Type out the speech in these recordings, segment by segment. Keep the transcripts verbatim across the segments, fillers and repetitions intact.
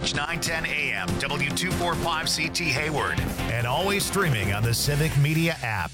News nine ten A M, W two forty-five C T Hayward, and always streaming on the Civic Media app.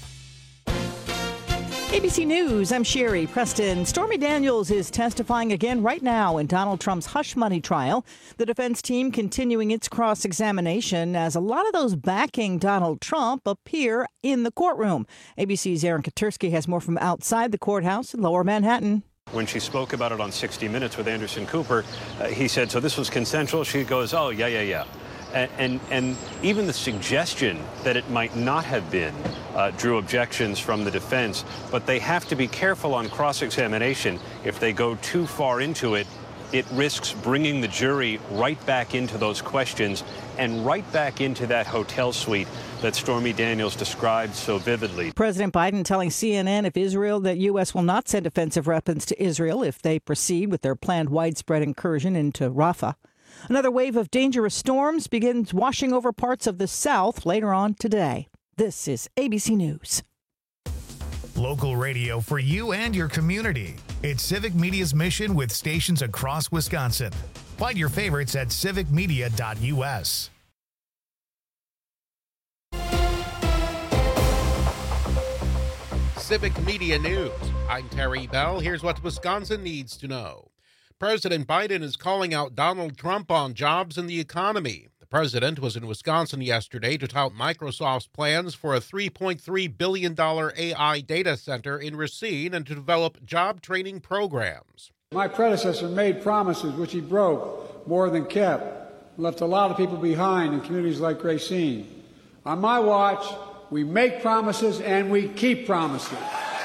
A B C News, I'm Sherry Preston. Stormy Daniels is testifying again right now in Donald Trump's hush money trial. The defense team continuing its cross-examination as a lot of those backing Donald Trump appear in the courtroom. A B C's Aaron Katersky has more from outside the courthouse in Lower Manhattan. When she spoke about it on sixty minutes with Anderson Cooper, uh, he said, so this was consensual? She goes, oh, yeah, yeah, yeah. And, and, and even the suggestion that it might not have been uh, drew objections from the defense. But they have to be careful on cross-examination. If they go too far into it, it risks bringing the jury right back into those questions and right back into that hotel suite that Stormy Daniels described so vividly. President Biden telling C N N if Israel that U S will not send offensive weapons to Israel if they proceed with their planned widespread incursion into Rafah. Another wave of dangerous storms begins washing over parts of the South later on today. This is A B C News. Local radio for you and your community. It's Civic Media's mission with stations across Wisconsin. Find your favorites at civic media dot U S. Civic Media News. I'm Terry Bell. Here's what Wisconsin needs to know. President Biden is calling out Donald Trump on jobs and the economy. The president was in Wisconsin yesterday to tout Microsoft's plans for a three point three billion dollars A I data center in Racine and to develop job training programs. My predecessor made promises which he broke more than kept, left a lot of people behind in communities like Racine. On my watch, we make promises and we keep promises.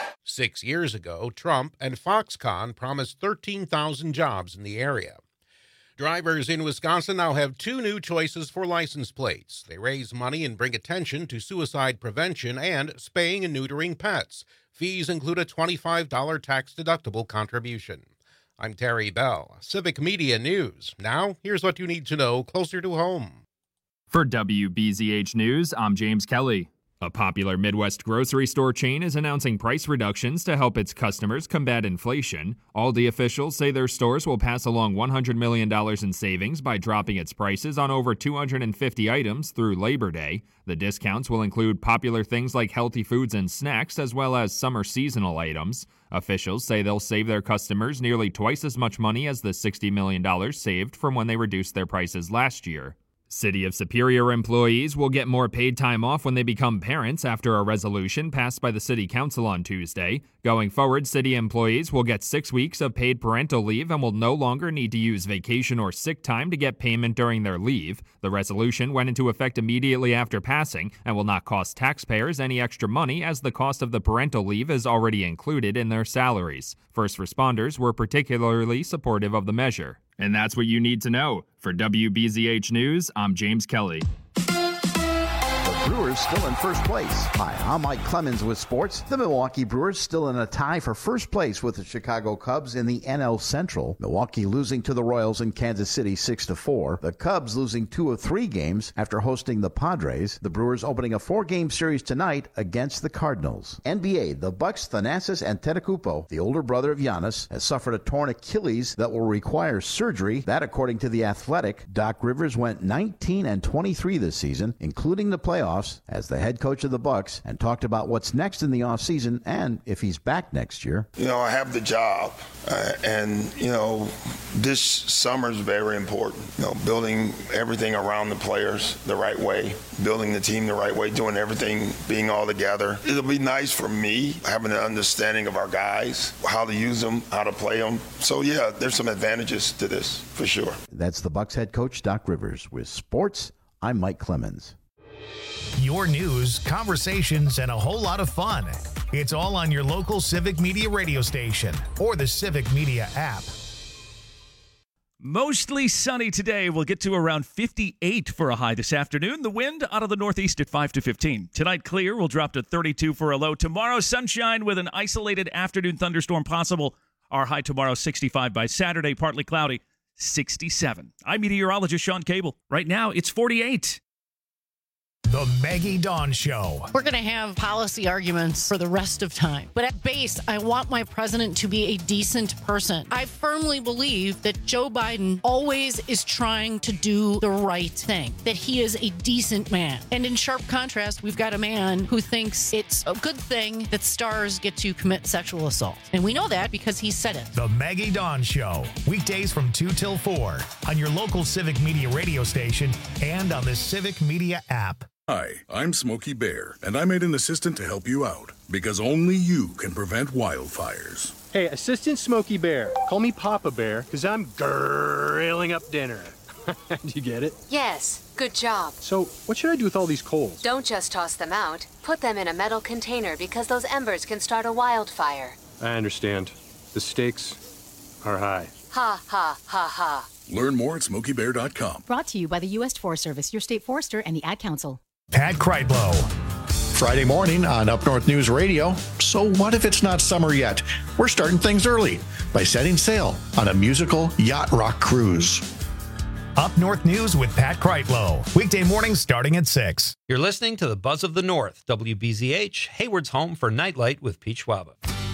Six years ago, Trump and Foxconn promised thirteen thousand jobs in the area. Drivers in Wisconsin now have two new choices for license plates. They raise money and bring attention to suicide prevention and spaying and neutering pets. Fees include a twenty-five dollars tax-deductible contribution. I'm Terry Bell, Civic Media News. Now, here's what you need to know closer to home. For W B Z H News, I'm James Kelly. A popular Midwest grocery store chain is announcing price reductions to help its customers combat inflation. Aldi officials say their stores will pass along one hundred million dollars in savings by dropping its prices on over two hundred fifty items through Labor Day. The discounts will include popular things like healthy foods and snacks, as well as summer seasonal items. Officials say they'll save their customers nearly twice as much money as the sixty million dollars saved from when they reduced their prices last year. City of Superior employees will get more paid time off when they become parents after a resolution passed by the City Council on Tuesday. Going forward, city employees will get six weeks of paid parental leave and will no longer need to use vacation or sick time to get payment during their leave. The resolution went into effect immediately after passing and will not cost taxpayers any extra money as the cost of the parental leave is already included in their salaries. First responders were particularly supportive of the measure. And that's what you need to know. For W B Z H News, I'm James Kelly. The Brewers still in first place. Hi, I'm Mike Clemens with sports. The Milwaukee Brewers still in a tie for first place with the Chicago Cubs in the N L Central. Milwaukee losing to the Royals in Kansas City six to four. The Cubs losing two of three games after hosting the Padres. The Brewers opening a four-game series tonight against the Cardinals. N B A, the Bucks, Thanasis Antetokounmpo, the older brother of Giannis, has suffered a torn Achilles that will require surgery. That, according to The Athletic. Doc Rivers went nineteen and twenty-three this season, including the playoffs, as the head coach of the Bucks, and talked about what's next in the offseason and if he's back next year. You know, I have the job, uh, and, you know, this summer is very important. You know, building everything around the players the right way, building the team the right way, doing everything, being all together. It'll be nice for me having an understanding of our guys, how to use them, how to play them. So, yeah, there's some advantages to this, for sure. That's the Bucks head coach, Doc Rivers. With sports, I'm Mike Clemens. Your news, conversations, and a whole lot of fun. It's all on your local Civic Media radio station or the Civic Media app. Mostly sunny today. We'll get to around fifty-eight for a high this afternoon. The wind out of the northeast at five to fifteen. Tonight, clear. We'll drop to thirty-two for a low. Tomorrow, sunshine with an isolated afternoon thunderstorm possible. Our high tomorrow, sixty-five. By Saturday, partly cloudy, sixty-seven. I'm meteorologist Sean Cable. Right now, it's forty-eight. The Maggie Dawn Show. We're going to have policy arguments for the rest of time. But at base, I want my president to be a decent person. I firmly believe that Joe Biden always is trying to do the right thing, that he is a decent man. And in sharp contrast, we've got a man who thinks it's a good thing that stars get to commit sexual assault. And we know that because he said it. The Maggie Dawn Show. Weekdays from two till four on your local Civic Media radio station and on the Civic Media app. Hi, I'm Smokey Bear, and I made an assistant to help you out, because only you can prevent wildfires. Hey, Assistant Smokey Bear, call me Papa Bear, because I'm grilling up dinner. Do you get it? Yes, good job. So, what should I do with all these coals? Don't just toss them out. Put them in a metal container, because those embers can start a wildfire. I understand. The stakes are high. Ha, ha, ha, ha. Learn more at smokey bear dot com. Brought to you by the U S Forest Service, your state forester, and the Ad Council. Pat Kreitlow. Friday morning on Up North News Radio. So what if it's not summer yet? We're starting things early by setting sail on a musical yacht rock cruise. Up North News with Pat Kreitlow. Weekday mornings starting at six. You're listening to the Buzz of the North, W B Z H, Hayward's home for Nightlight with Pete Schwaba.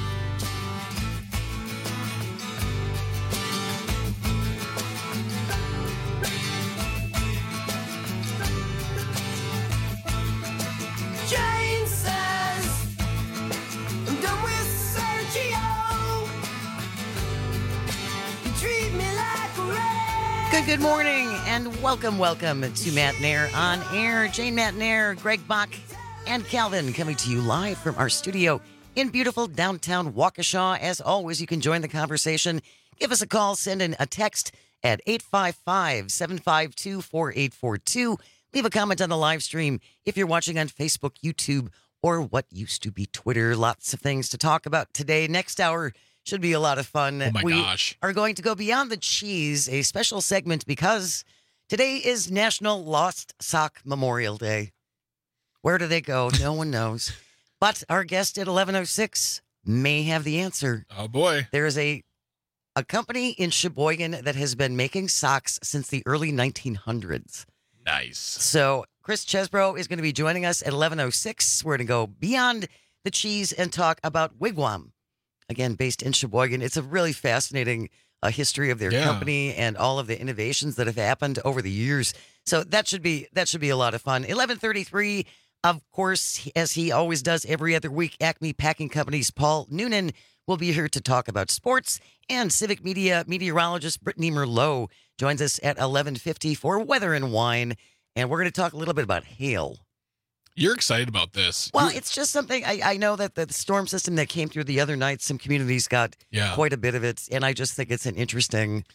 Good, good morning, and welcome, welcome to Matt Nair on air. Jane Matt Nair, Greg Bach, and Calvin coming to you live from our studio in beautiful downtown Waukesha. As always, you can join the conversation. Give us a call, send in a text at eight five five, seven five two, four eight four two. Leave a comment on the live stream if you're watching on Facebook, YouTube, or what used to be Twitter. Lots of things to talk about today. Next hour should be a lot of fun. Oh, my we gosh. are going to go beyond the cheese, a special segment, because today is National Lost Sock Memorial Day. Where do they go? No one knows. But our guest at eleven oh six may have the answer. Oh, boy. There is a, a company in Sheboygan that has been making socks since the early nineteen hundreds. Nice. So Chris Chesbro is going to be joining us at eleven oh six. We're going to go beyond the cheese and talk about Wigwam. Again, based in Sheboygan. It's a really fascinating uh, history of their Yeah. company and all of the innovations that have happened over the years. So that should be that should be a lot of fun. eleven thirty-three, of course, as he always does every other week, Acme Packing Company's Paul Noonan will be here to talk about sports. And Civic Media meteorologist Brittany Merlot joins us at eleven fifty for Weather and Wine. And we're going to talk a little bit about hail. You're excited about this. Well, You're- it's just something I, I know that the storm system that came through the other night, some communities got Yeah. quite a bit of it, and I just think it's an interesting,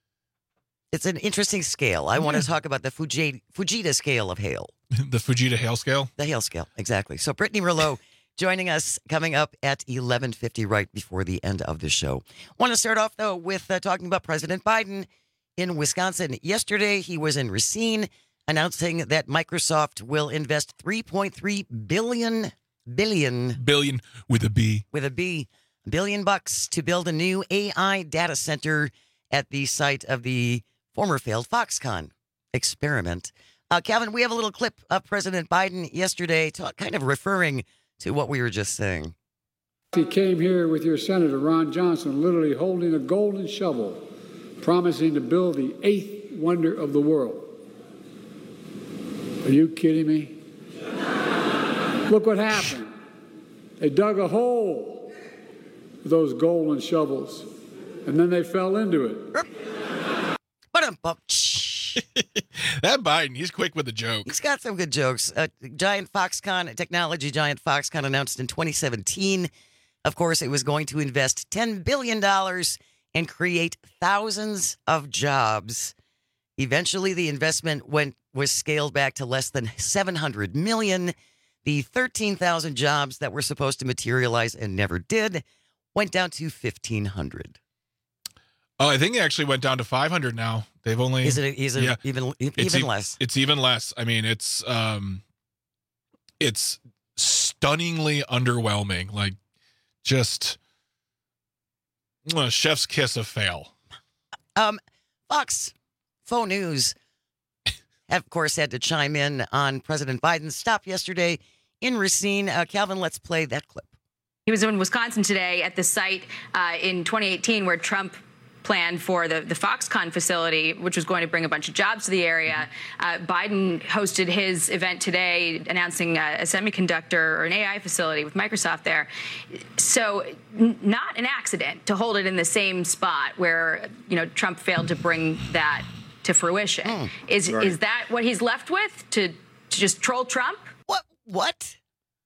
it's an interesting scale. I want to talk about the Fuji, Fujita scale of hail, the Fujita hail scale. the hail scale, exactly. So Brittany Merlot joining us coming up at eleven fifty, right before the end of the show. Want to start off though with uh, talking about President Biden in Wisconsin. Yesterday, he was in Racine, announcing that Microsoft will invest three point three billion billion Billion with a B. with a B billion bucks to build a new A I data center at the site of the former failed Foxconn experiment. Uh, Calvin, we have a little clip of President Biden yesterday, ta- kind of referring to what we were just saying. He came here with your Senator, Ron Johnson, literally holding a golden shovel, promising to build the eighth wonder of the world. Are you kidding me? Look what happened. They dug a hole with those golden shovels, and then they fell into it. But um, That Biden, he's quick with the joke. He's got some good jokes. Uh, giant Foxconn, technology giant Foxconn announced in twenty seventeen, of course, it was going to invest ten billion dollars and create thousands of jobs. Eventually, the investment went was scaled back to less than seven hundred million dollars. The thirteen thousand jobs that were supposed to materialize and never did went down to fifteen hundred. Oh, I think it actually went down to five hundred now. They've only Is it, is it yeah. even It's even e- less? It's even less. I mean, it's um, it's stunningly underwhelming. Like, just uh, chef's kiss of fail. Um, Fox Faux News have, of course, had to chime in on President Biden's stop yesterday in Racine. Uh, Calvin, let's play that clip. He was in Wisconsin today at the site uh, in twenty eighteen where Trump planned for the, the Foxconn facility, which was going to bring a bunch of jobs to the area. Uh, Biden hosted his event today announcing a, a semiconductor or an A I facility with Microsoft there. So n- not an accident to hold it in the same spot where, you know, Trump failed to bring that to fruition. Mm, is right. Is that what he's left with, to, to just troll Trump? What? What?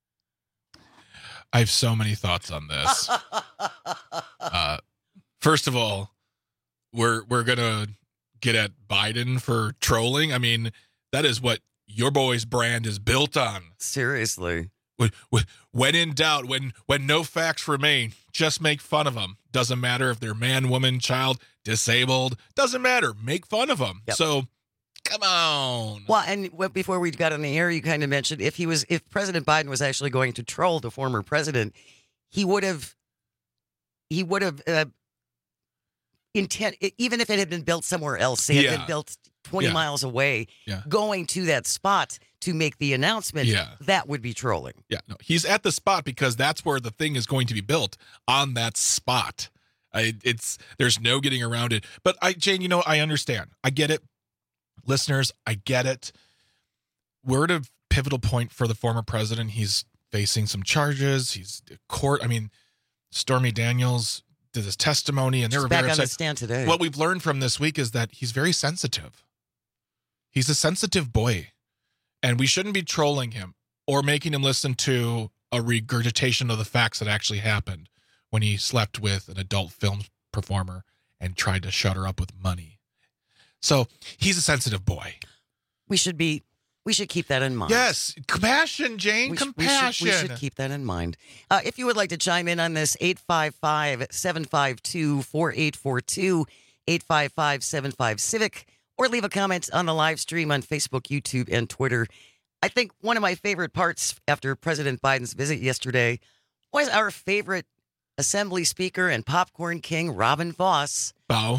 I have so many thoughts on this. uh, first of all, we're we're gonna get at Biden for trolling. I mean, that is what your boy's brand is built on. Seriously. When, when in doubt, when when no facts remain, just make fun of them. Doesn't matter if they're man, woman, child, disabled. Doesn't matter. Make fun of them. Yep. So, come on. Well, and before we got on the air, you kind of mentioned if he was, if President Biden was actually going to troll the former president, he would have, he would have. Uh, intent, even if it had been built somewhere else, say it had Yeah. been built twenty Yeah. miles away, Yeah. going to that spot to make the announcement, Yeah. that would be trolling. Yeah, no, he's at the spot because that's where the thing is going to be built, on that spot. I, it's there's no getting around it. But I, Jane, you know, I understand. I get it. Listeners, I get it. We're at a pivotal point for the former president. He's facing some charges. He's court. I mean, Stormy Daniels did his testimony, and they She's were back very on the upset. stand today. What we've learned from this week is that he's very sensitive. He's a sensitive boy, and we shouldn't be trolling him or making him listen to a regurgitation of the facts that actually happened when he slept with an adult film performer and tried to shut her up with money. So he's a sensitive boy. We should be, we should keep that in mind. Yes, compassion, Jane, We sh- compassion. We should, we should keep that in mind. Uh, if you would like to chime in on this, eight five five, seven five two, four eight four two, eight five five, seven five, Civic, or leave a comment on the live stream on Facebook, YouTube, and Twitter. I think one of my favorite parts after President Biden's visit yesterday was our favorite Assembly Speaker and Popcorn King, Robin Voss. Bow.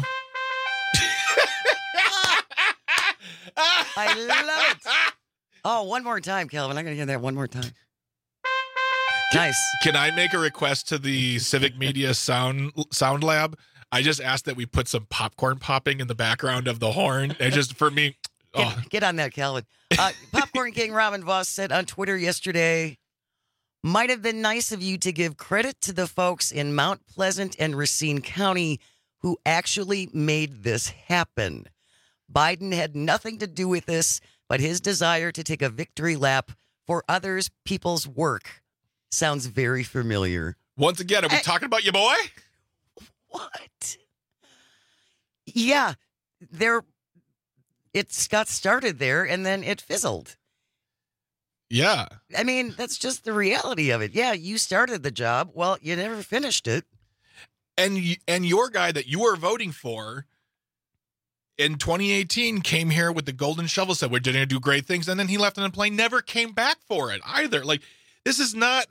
I love it. Oh, one more time, Calvin. I'm going to hear that one more time. Nice. Can I make a request to the Civic Media Sound Sound Lab? I just asked that we put some popcorn popping in the background of the horn. And just for me, oh. Get, get on that, Calvin. Uh, Popcorn King Robin Voss said on Twitter yesterday, might have been nice of you to give credit to the folks in Mount Pleasant and Racine County who actually made this happen. Biden had nothing to do with this, but his desire to take a victory lap for others' people's work sounds very familiar. Once again, are we I, talking about your boy? What? Yeah, there. It got started there, and then it fizzled. Yeah. I mean, that's just the reality of it. Yeah, you started the job. Well, you never finished it. And you, and your guy that you were voting for in twenty eighteen came here with the golden shovel, said we're going to do great things, and then he left on a plane, never came back for it either. Like, this is not.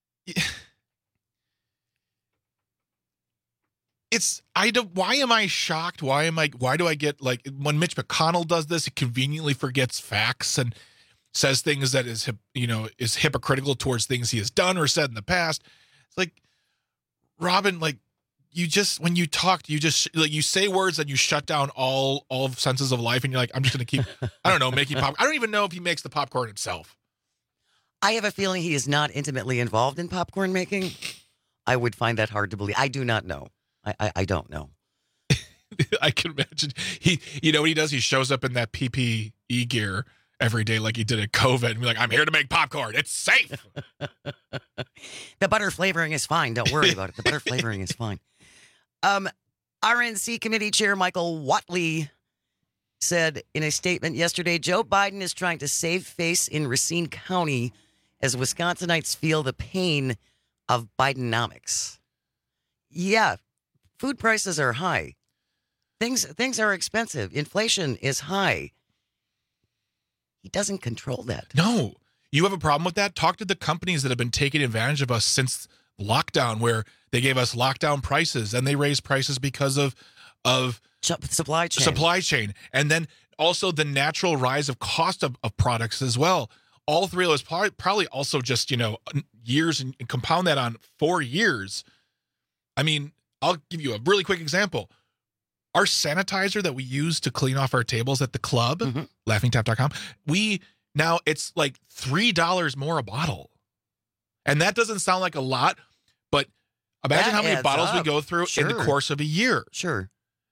It's I don't. Why am I shocked? Why am I? Why do I get like when Mitch McConnell does this? He conveniently forgets facts and says things that is you know is hypocritical towards things he has done or said in the past. It's like, Robin, like you just when you talk, you just like you say words and you shut down all all senses of life, and you're like, I'm just going to keep. I don't know, making pop. I don't even know if he makes the popcorn himself. I have a feeling he is not intimately involved in popcorn making. I would find that hard to believe. I do not know. I, I, I don't know. I can imagine he, you know what he does? He shows up in that P P E gear every day like he did at COVID and be like, I'm here to make popcorn. It's safe. The butter flavoring is fine. Don't worry about it. The butter flavoring is fine. Um, R N C Committee Chair Michael Whatley said in a statement yesterday, Joe Biden is trying to save face in Racine County as Wisconsinites feel the pain of Bidenomics. Yeah, food prices are high. Things things are expensive. Inflation is high. He doesn't control that. No. You have a problem with that? Talk to the companies that have been taking advantage of us since lockdown, where they gave us lockdown prices and they raised prices because of of supply chain. Supply chain. And then also the natural rise of cost of, of products as well. All three of those probably, probably also just, you know, years, and compound that on four years. I mean, I'll give you a really quick example. Our sanitizer that we use to clean off our tables at the club, mm-hmm. laughing tap dot com, we now it's like three dollars more a bottle. And that doesn't sound like a lot, but imagine that how many bottles up. we go through Sure. in the course of a year. Sure.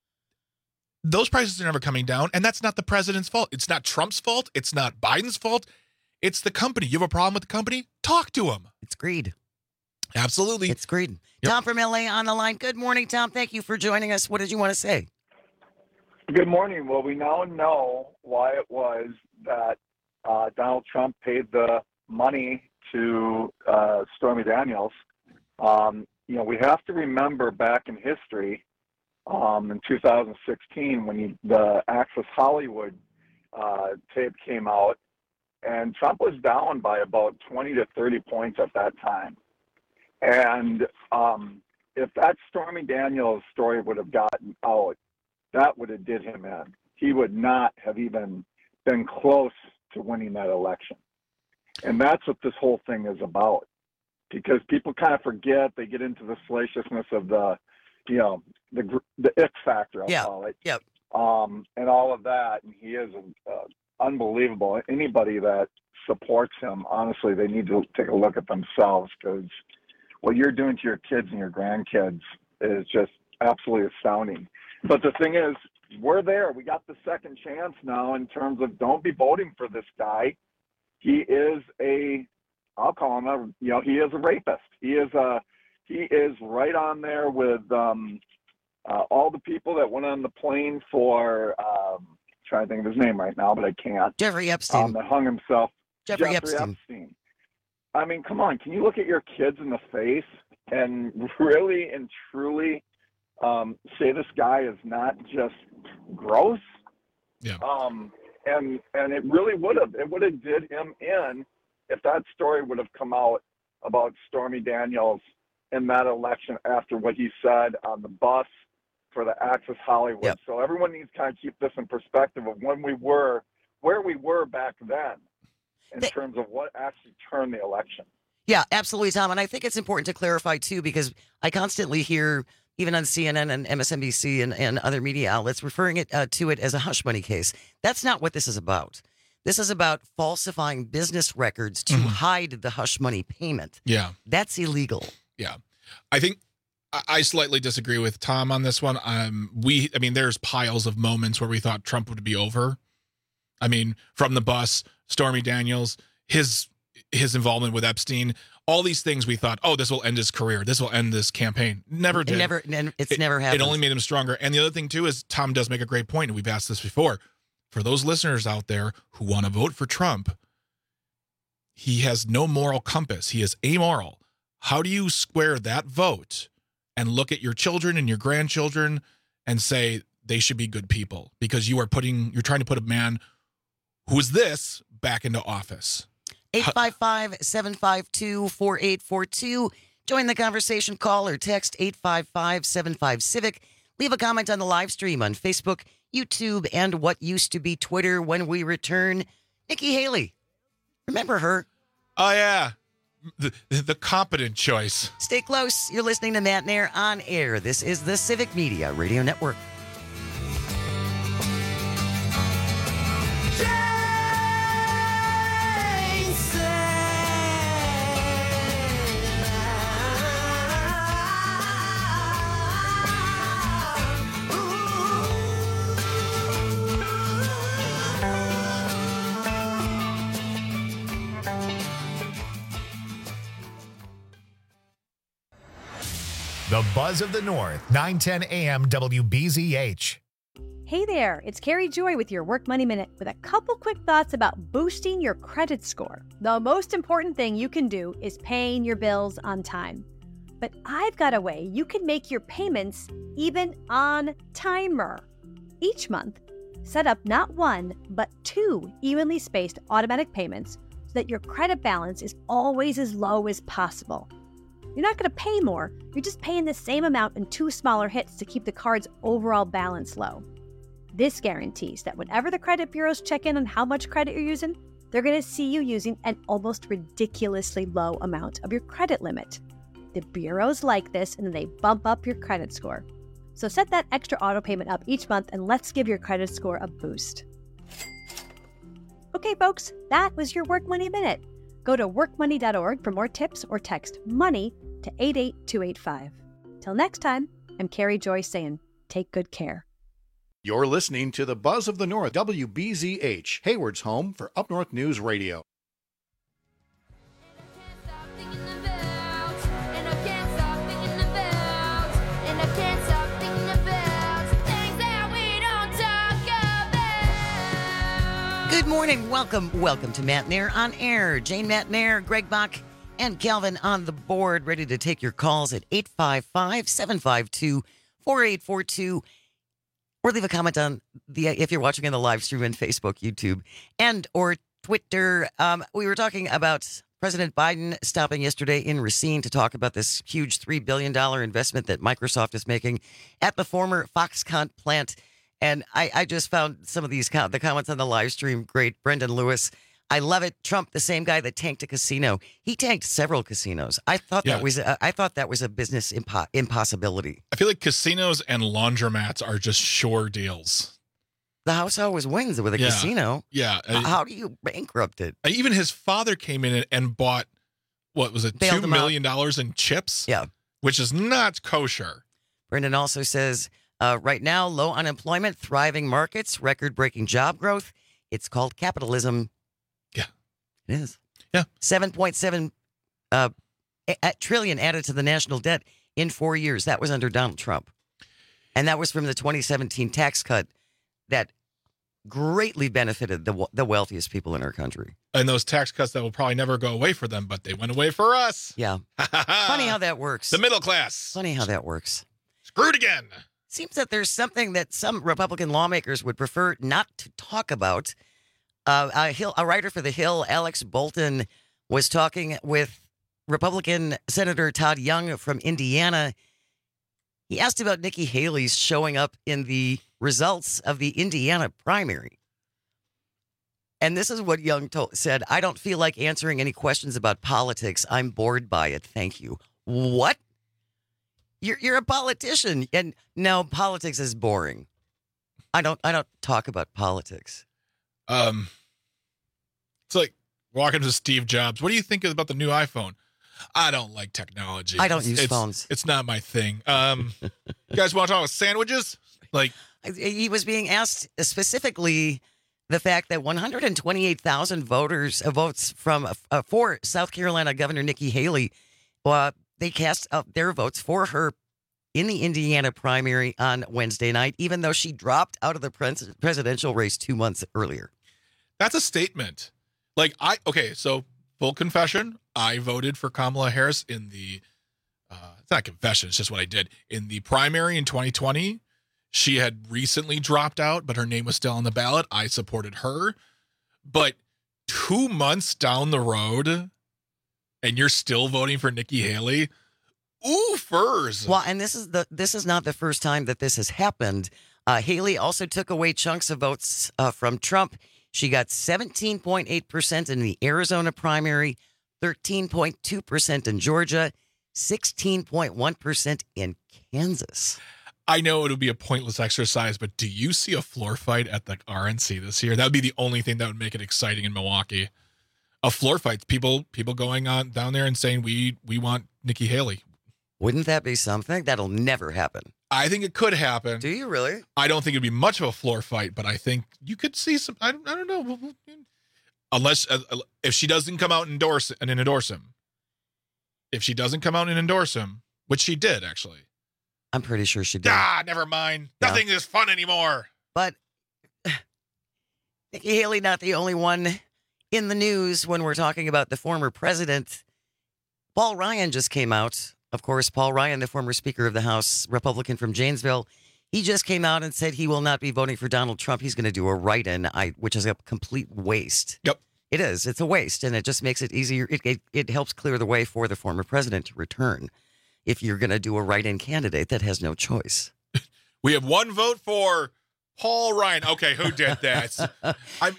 Those prices are never coming down, and that's not the president's fault. It's not Trump's fault. It's not Biden's fault. It's the company. You have a problem with the company? Talk to them. It's greed. Absolutely. It's greed. Yep. Tom from L A on the line. Good morning, Tom. Thank you for joining us. What did you want to say? Good morning. Well, we now know why it was that uh, Donald Trump paid the money to uh, Stormy Daniels. Um, you know, we have to remember back in history, um, in two thousand sixteen, when he, the Access Hollywood uh, tape came out, and Trump was down by about twenty to thirty points at that time. And um, if that Stormy Daniels story would have gotten out, that would have did him in. He would not have even been close to winning that election. And that's what this whole thing is about. Because people kind of forget, they get into the salaciousness of the, you know, the the ick factor, I'll yeah. call it. Yep. Um, and all of that. And he is uh, unbelievable. Anybody that supports him, honestly, they need to take a look at themselves, because what you're doing to your kids and your grandkids is just absolutely astounding. But the thing is, we're there. We got the second chance now in terms of don't be voting for this guy. He is a, I'll call him a, you know, he is a rapist. He is a, he is right on there with um, uh, all the people that went on the plane for, um, trying to think of his name right now, but I can't. Jeffrey Epstein. Um, that hung himself. Jeffrey, Jeffrey Epstein. Epstein. I mean, come on. Can you look at your kids in the face and really and truly um, say this guy is not just gross? Yeah. Um, and and it really would have. It would have did him in if that story would have come out about Stormy Daniels in that election after what he said on the bus for the Access Hollywood. Yep. So everyone needs to kind of keep this in perspective of when we were, where we were back then in They- terms of what actually turned the election. Yeah, absolutely, Tom. And I think it's important to clarify, too, because I constantly hear, even on C N N and M S N B C and, and other media outlets, referring it uh, to it as a hush money case. That's not what this is about. This is about falsifying business records to Mhm. hide the hush money payment. Yeah. That's illegal. Yeah. I think I- I slightly disagree with Tom on this one. Um, we, I mean, there's piles of moments where we thought Trump would be over. I mean, from the bus, Stormy Daniels, his his involvement with Epstein, all these things we thought, oh, this will end his career. This will end this campaign. Never It did. never, and it's It- never happened. It only made him stronger. And the other thing, too, is Tom does make a great point, and we've asked this before. For those listeners out there who want to vote for Trump, he has no moral compass. He is amoral. How do you square that vote and look at your children and your grandchildren and say they should be good people? Because you are putting, you're trying to put a man who is this back into office. eight five five, seven five two, four eight four two. Join the conversation. Call or text eight five five, seven five, civic. Leave a comment on the live stream on Facebook, YouTube, and what used to be Twitter when we return. Nikki Haley. Remember her? Oh, yeah. The, the competent choice. Stay close. You're listening to Matt Nair on air. This is the Civic Media Radio Network. The Buzz of the North, nine ten A M W B Z H. Hey there, it's Carrie Joy with your Work Money Minute with a couple quick thoughts about boosting your credit score. The most important thing you can do is paying your bills on time. But I've got a way you can make your payments even on timer. Each month, set up not one, but two evenly spaced automatic payments so that your credit balance is always as low as possible. You're not going to pay more, you're just paying the same amount in two smaller hits to keep the card's overall balance low. This guarantees that whenever the credit bureaus check in on how much credit you're using, they're going to see you using an almost ridiculously low amount of your credit limit. The bureaus like this, and then they bump up your credit score. So set that extra auto payment up each month, and let's give your credit score a boost. Okay, folks, that was your Work Money Minute. Go to work money dot org for more tips or text MONEY to eight eight two eight five. Till next time, I'm Carrie Joy saying, take good care. You're listening to the Buzz of the North, W B Z H, Hayward's home for Up North News Radio. Good morning. Welcome, welcome to Matt Nair on Air. Jane Matt Nair, Greg Bach, and Calvin on the board, ready to take your calls at eight five five, seven five two, four eight four two, or leave a comment on the if you're watching in the live stream on Facebook, YouTube, and or Twitter. Um, we were talking about President Biden stopping yesterday in Racine to talk about this huge three billion dollars investment that Microsoft is making at the former Foxconn plant. And I, I just found some of these com- the comments on the live stream great. Brendan Lewis, I love it. Trump, the same guy that tanked a casino, he tanked several casinos. I thought Yeah. that was a, I thought that was a business impo- impossibility. I feel like casinos and laundromats are just sure deals. The house always wins with a Yeah. casino. Yeah. Uh, How do you bankrupt it? Even his father came in and bought, what was it, Bailed two him out. million dollars in chips? Yeah. Which is not kosher. Brendan also says, uh, right now, low unemployment, thriving markets, record-breaking job growth. It's called capitalism. Yeah. It is. Yeah. seven point seven uh, a- a trillion added to the national debt in four years. That was under Donald Trump. And that was from the twenty seventeen tax cut that greatly benefited the the wealthiest people in our country. And those tax cuts that will probably never go away for them, but they went away for us. Yeah. Funny how that works. The middle class. Funny how that works. Screwed again. Seems that there's something that some Republican lawmakers would prefer not to talk about. Uh, a, Hill, a writer for The Hill, Alex Bolton, was talking with Republican Senator Todd Young from Indiana. He asked about Nikki Haley's showing up in the results of the Indiana primary. And this is what Young told, said, I don't feel like answering any questions about politics. I'm bored by it. Thank you. What? You're you're a politician, and no, politics is boring. I don't I don't talk about politics. Um, it's like walking to Steve Jobs. What do you think about the new iPhone? I don't like technology. I don't use it's, phones. It's not my thing. Um, you guys want to talk about sandwiches? Like He was being asked specifically the fact that one hundred twenty-eight thousand voters uh, votes from uh, for South Carolina Governor Nikki Haley. Uh, they cast uh, their votes for her in the Indiana primary on Wednesday night, even though she dropped out of the pres- presidential race two months earlier. That's a statement. Like I okay, so full confession, I voted for Kamala Harris in the uh, it's not a confession, it's just what I did in the primary in twenty twenty. She had recently dropped out, but her name was still on the ballot. I supported her, but two months down the road, and you're still voting for Nikki Haley. Ooh, furs. Well, and this is the this is not the first time that this has happened. Uh, Haley also took away chunks of votes uh, from Trump. She got seventeen point eight percent in the Arizona primary, thirteen point two percent in Georgia, sixteen point one percent in Kansas. I know it'll be a pointless exercise, but do you see a floor fight at the R N C this year? That would be the only thing that would make it exciting in Milwaukee. A floor fight, people people going on down there and saying we we want Nikki Haley. Wouldn't that be something? That'll never happen. I think it could happen. Do you really? I don't think it'd be much of a floor fight, but I think you could see some. I don't, I don't know. Unless uh, if she doesn't come out and endorse and endorse him. If she doesn't come out and endorse him, which she did actually. I'm pretty sure she did. Ah, never mind. Yeah. Nothing is fun anymore. But Nikki Haley, not the only one in the news when we're talking about the former president. Paul Ryan just came out. Of course, Paul Ryan, the former Speaker of the House, Republican from Janesville, he just came out and said he will not be voting for Donald Trump. He's going to do a write-in, I, which is a complete waste. Yep. It is. It's a waste, and it just makes it easier. It, it, it helps clear the way for the former president to return if you're going to do a write-in candidate that has no choice. We have one vote for Paul Ryan. Okay, who did that? I'm.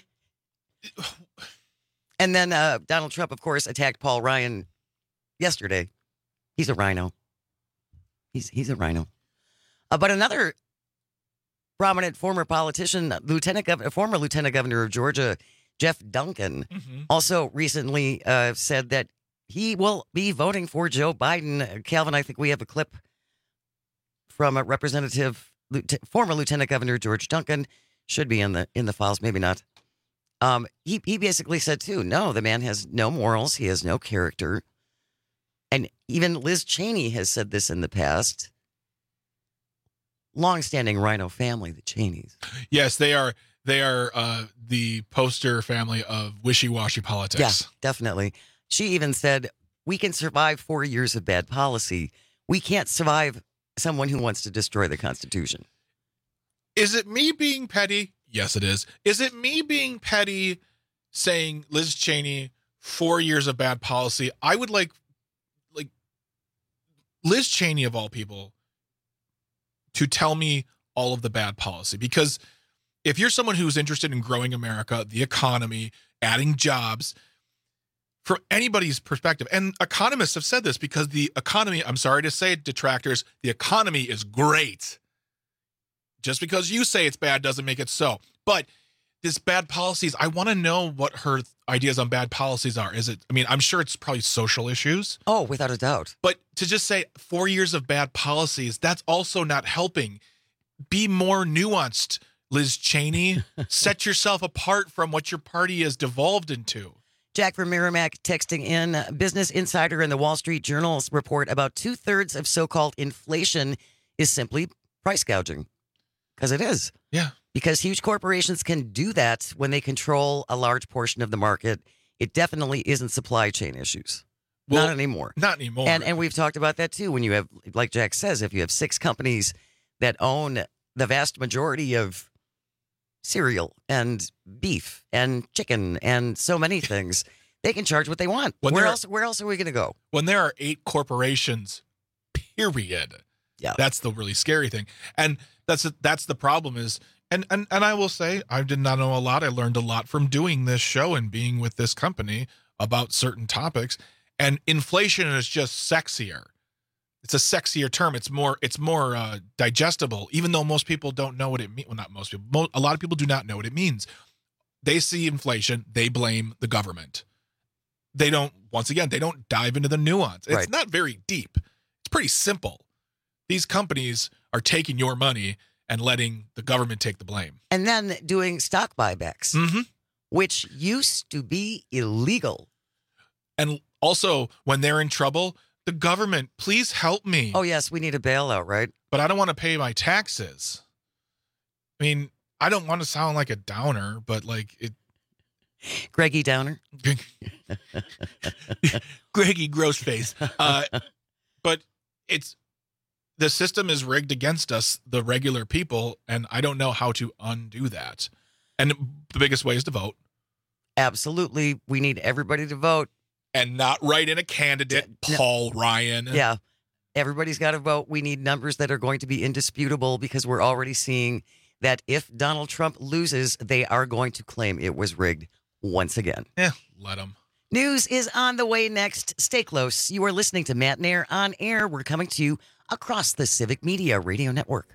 And then uh, Donald Trump, of course, attacked Paul Ryan yesterday. He's a rhino. He's he's a rhino. Uh, but another prominent former politician, Lieutenant Governor, former Lieutenant Governor of Georgia, Jeff Duncan, mm-hmm. also recently uh, said that he will be voting for Joe Biden. Calvin, I think we have a clip from a representative, former Lieutenant Governor George Duncan. Should be in the in the files, maybe not. Um, he he basically said too, no, the man has no morals. He has no character. And even Liz Cheney has said this in the past. Longstanding rhino family, the Cheneys. Yes, they are. They are uh, the poster family of wishy-washy politics. Yeah, definitely. She even said, we can survive four years of bad policy. We can't survive someone who wants to destroy the Constitution. Is it me being petty? Yes, it is. Is it me being petty saying Liz Cheney, four years of bad policy? I would like, like, Liz Cheney, of all people, to tell me all of the bad policy. Because if you're someone who's interested in growing America, the economy, adding jobs, from anybody's perspective, and economists have said this, because the economy, I'm sorry to say it, detractors, the economy is great. Just because you say it's bad doesn't make it so. But this bad policies, I want to know what her ideas on bad policies are. Is it, I mean, I'm sure it's probably social issues. Oh, without a doubt. But to just say four years of bad policies, that's also not helping. Be more nuanced, Liz Cheney. Set yourself apart from what your party has devolved into. Jack from Merrimack texting in, Business Insider and the Wall Street Journal's report about two-thirds of so-called inflation is simply price gouging. Because it is. Yeah. Because huge corporations can do that when they control a large portion of the market. It definitely isn't supply chain issues. Well, not anymore. Not anymore. And and we've talked about that too. When you have, like Jack says, if you have six companies that own the vast majority of cereal and beef and chicken and so many things, they can charge what they want. When where else? Where else are we going to go? When there are eight corporations, period. Yeah, that's the really scary thing. And that's that's the problem is, and, and and I will say, I did not know a lot. I learned a lot from doing this show and being with this company about certain topics. And inflation is just sexier. It's a sexier term. It's more it's more uh, digestible, even though most people don't know what it means. Well, not most people. Mo- a lot of people do not know what it means. They see inflation. They blame the government. They don't, once again, they don't dive into the nuance. It's right. not very deep. It's pretty simple. These companies are taking your money and letting the government take the blame. And then doing stock buybacks, mm-hmm. which used to be illegal. And also, when they're in trouble, the government, please help me. Oh, yes, we need a bailout, right? But I don't want to pay my taxes. I mean, I don't want to sound like a downer, but like it. Greggy Downer. Greggy Grossface. Uh, but it's. The system is rigged against us, the regular people, and I don't know how to undo that. And the biggest way is to vote. Absolutely. We need everybody to vote. And not write in a candidate, Paul no. Ryan. Yeah. Everybody's got to vote. We need numbers that are going to be indisputable because we're already seeing that if Donald Trump loses, they are going to claim it was rigged once again. Yeah, let them. News is on the way next. Stay close. You are listening to Matt Nair on Air. We're coming to you across the Civic Media Radio Network.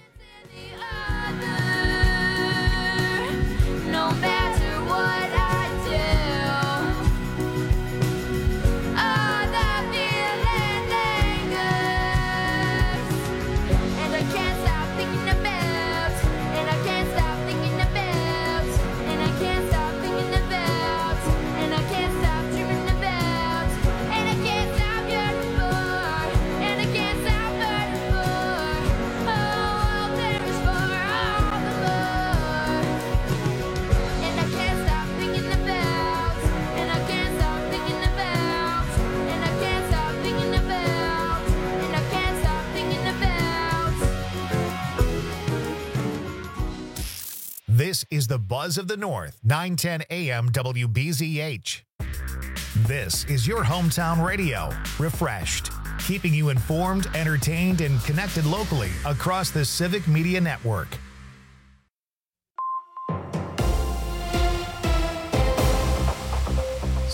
This is the Buzz of the North, nine ten A M W B Z H. This is your hometown radio, refreshed, keeping you informed, entertained, and connected locally across the Civic Media Network.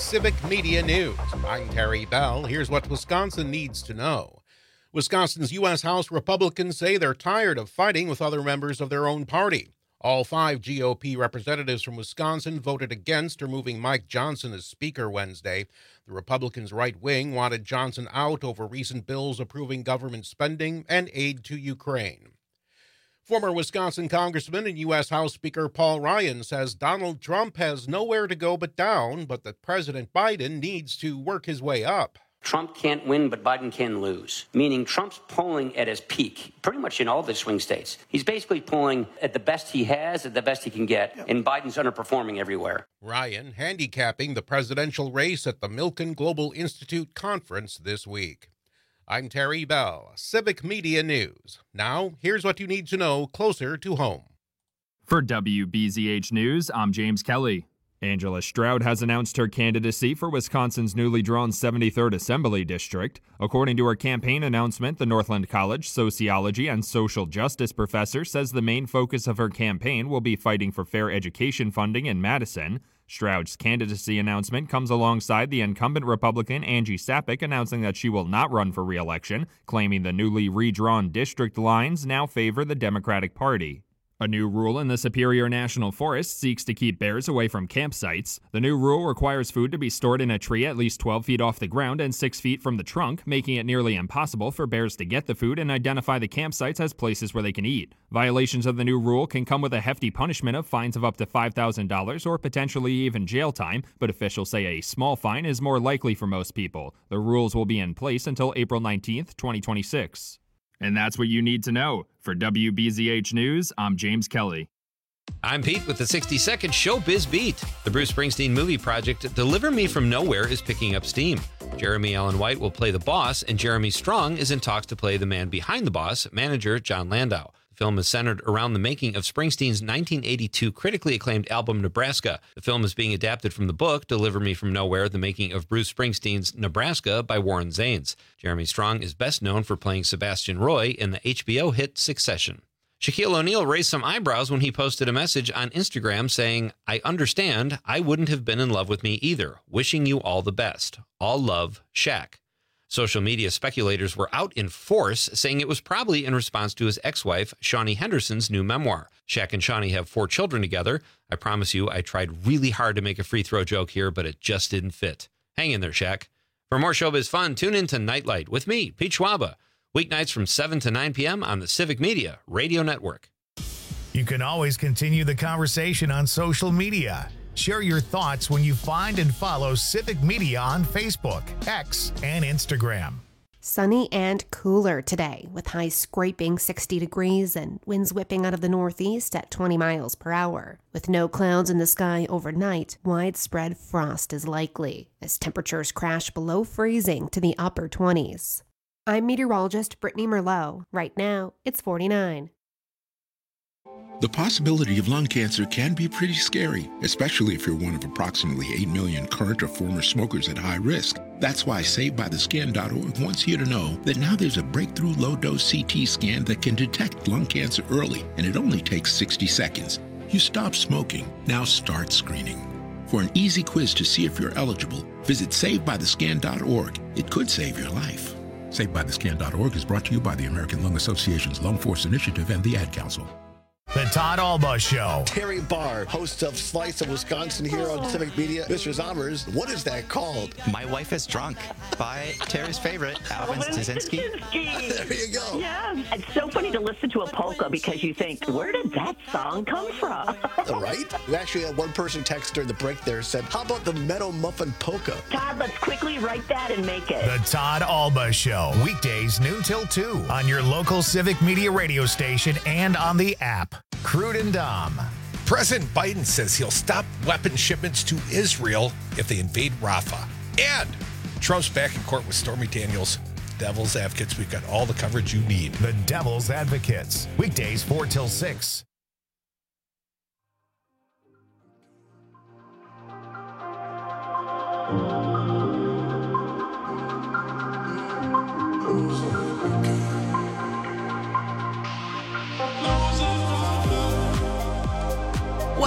Civic Media News. I'm Terry Bell. Here's what Wisconsin needs to know. Wisconsin's U S House Republicans say they're tired of fighting with other members of their own party. All five G O P representatives from Wisconsin voted against removing Mike Johnson as Speaker Wednesday. The Republicans' right wing wanted Johnson out over recent bills approving government spending and aid to Ukraine. Former Wisconsin Congressman and U S House Speaker Paul Ryan says Donald Trump has nowhere to go but down, but that President Biden needs to work his way up. Trump can't win, but Biden can lose, meaning Trump's polling at his peak, pretty much in all the swing states. He's basically polling at the best he has, at the best he can get, and Biden's underperforming everywhere. Ryan handicapping the presidential race at the Milken Global Institute conference this week. I'm Terry Bell, Civic Media News. Now, here's what you need to know closer to home. For W B Z H News, I'm James Kelly. Angela Stroud has announced her candidacy for Wisconsin's newly drawn seventy-third Assembly District. According to her campaign announcement, the Northland College sociology and social justice professor says the main focus of her campaign will be fighting for fair education funding in Madison. Stroud's candidacy announcement comes alongside the incumbent Republican Angie Sapek announcing that she will not run for re-election, claiming the newly redrawn district lines now favor the Democratic Party. A new rule in the Superior National Forest seeks to keep bears away from campsites. The new rule requires food to be stored in a tree at least twelve feet off the ground and six feet from the trunk, making it nearly impossible for bears to get the food and identify the campsites as places where they can eat. Violations of the new rule can come with a hefty punishment of fines of up to five thousand dollars or potentially even jail time, but officials say a small fine is more likely for most people. The rules will be in place until April nineteenth, twenty twenty-six. And that's what you need to know. For W B Z H News, I'm James Kelly. I'm Pete with the sixty second Showbiz Beat. The Bruce Springsteen movie project Deliver Me From Nowhere is picking up steam. Jeremy Allen White will play the boss, and Jeremy Strong is in talks to play the man behind the boss, manager John Landau. The film is centered around the making of Springsteen's nineteen eighty-two critically acclaimed album Nebraska. The film is being adapted from the book Deliver Me From Nowhere, The Making of Bruce Springsteen's Nebraska by Warren Zanes. Jeremy Strong is best known for playing Sebastian Roy in the H B O hit Succession. Shaquille O'Neal raised some eyebrows when he posted a message on Instagram saying, "I understand I wouldn't have been in love with me either. Wishing you all the best. All love, Shaq." Social media speculators were out in force, saying it was probably in response to his ex-wife, Shawnee Henderson's new memoir. Shaq and Shawnee have four children together. I promise you, I tried really hard to make a free throw joke here, but it just didn't fit. Hang in there, Shaq. For more showbiz fun, tune in to Nightlight with me, Pete Schwaba. Weeknights from seven to nine p.m. on the Civic Media Radio Network. You can always continue the conversation on social media. Share your thoughts when you find and follow Civic Media on Facebook, X, and Instagram. Sunny and cooler today, with highs scraping sixty degrees and winds whipping out of the northeast at twenty miles per hour. With no clouds in the sky overnight, widespread frost is likely, as temperatures crash below freezing to the upper twenties. I'm meteorologist Brittany Merlot. Right now, it's forty-nine. The possibility of lung cancer can be pretty scary, especially if you're one of approximately eight million current or former smokers at high risk. That's why Saved By The Scan dot org wants you to know that now there's a breakthrough low-dose C T scan that can detect lung cancer early, and it only takes sixty seconds. You stop smoking, now start screening. For an easy quiz to see if you're eligible, visit Saved By The Scan dot org. It could save your life. Saved By The Scan dot org is brought to you by the American Lung Association's Lung Force Initiative and the Ad Council. The Todd Alba Show. Terry Barr, host of Slice of Wisconsin here on Civic Media. Mister Zommers, what is that called? My Wife is Drunk by Terry's favorite, Alvin Stasinski. There you go. Yeah, it's so funny to listen to a polka because you think, where did that song come from? Right? We actually had one person text during the break there said, how about the Meadow Muffin Polka? Todd, let's quickly write that and make it. The Todd Alba Show. Weekdays noon till two on your local Civic Media radio station and on the app. Crude and Dom. President Biden says he'll stop weapon shipments to Israel if they invade Rafah. And Trump's back in court with Stormy Daniels. Devil's Advocates. We've got all the coverage you need. The Devil's Advocates. Weekdays four till six.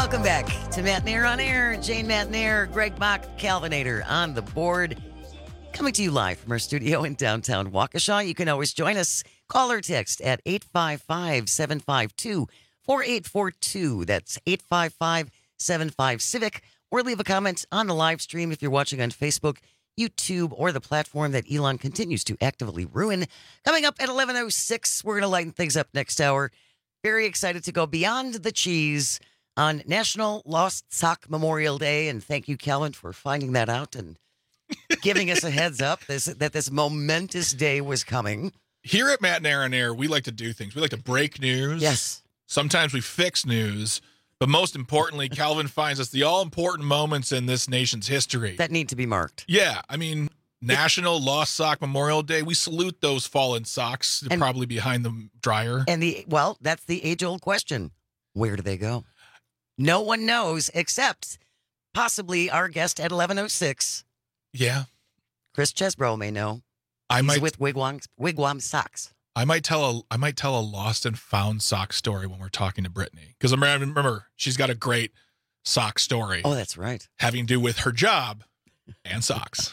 Welcome back to Matt Nair on Air. Jane Matt Nair, Greg Bach, Calvinator on the board. Coming to you live from our studio in downtown Waukesha. You can always join us. Call or text at eight five five, seven five two, four eight four two. That's eight five five, seven five, Civic. Or leave a comment on the live stream if you're watching on Facebook, YouTube, or the platform that Elon continues to actively ruin. Coming up at eleven oh six, we're going to lighten things up next hour. Very excited to go beyond the cheese on National Lost Sock Memorial Day. And thank you, Calvin, for finding that out and giving us a heads up this, that this momentous day was coming. Here at Matt and Aaron Air, we like to do things. We like to break news. Yes. Sometimes we fix news. But most importantly, Calvin finds us the all-important moments in this nation's history. That need to be marked. Yeah. I mean, National Lost Sock Memorial Day. We salute those fallen socks And- probably behind the dryer. And the, well, that's the age-old question. Where do they go? No one knows except possibly our guest at eleven oh six. Yeah. Chris Chesbro may know. I He's might with Wigwam, Wigwam Socks. I might tell a I might tell a lost and found sock story when we're talking to Brittany. Because remember, she's got a great sock story. Oh, that's right. Having to do with her job and socks.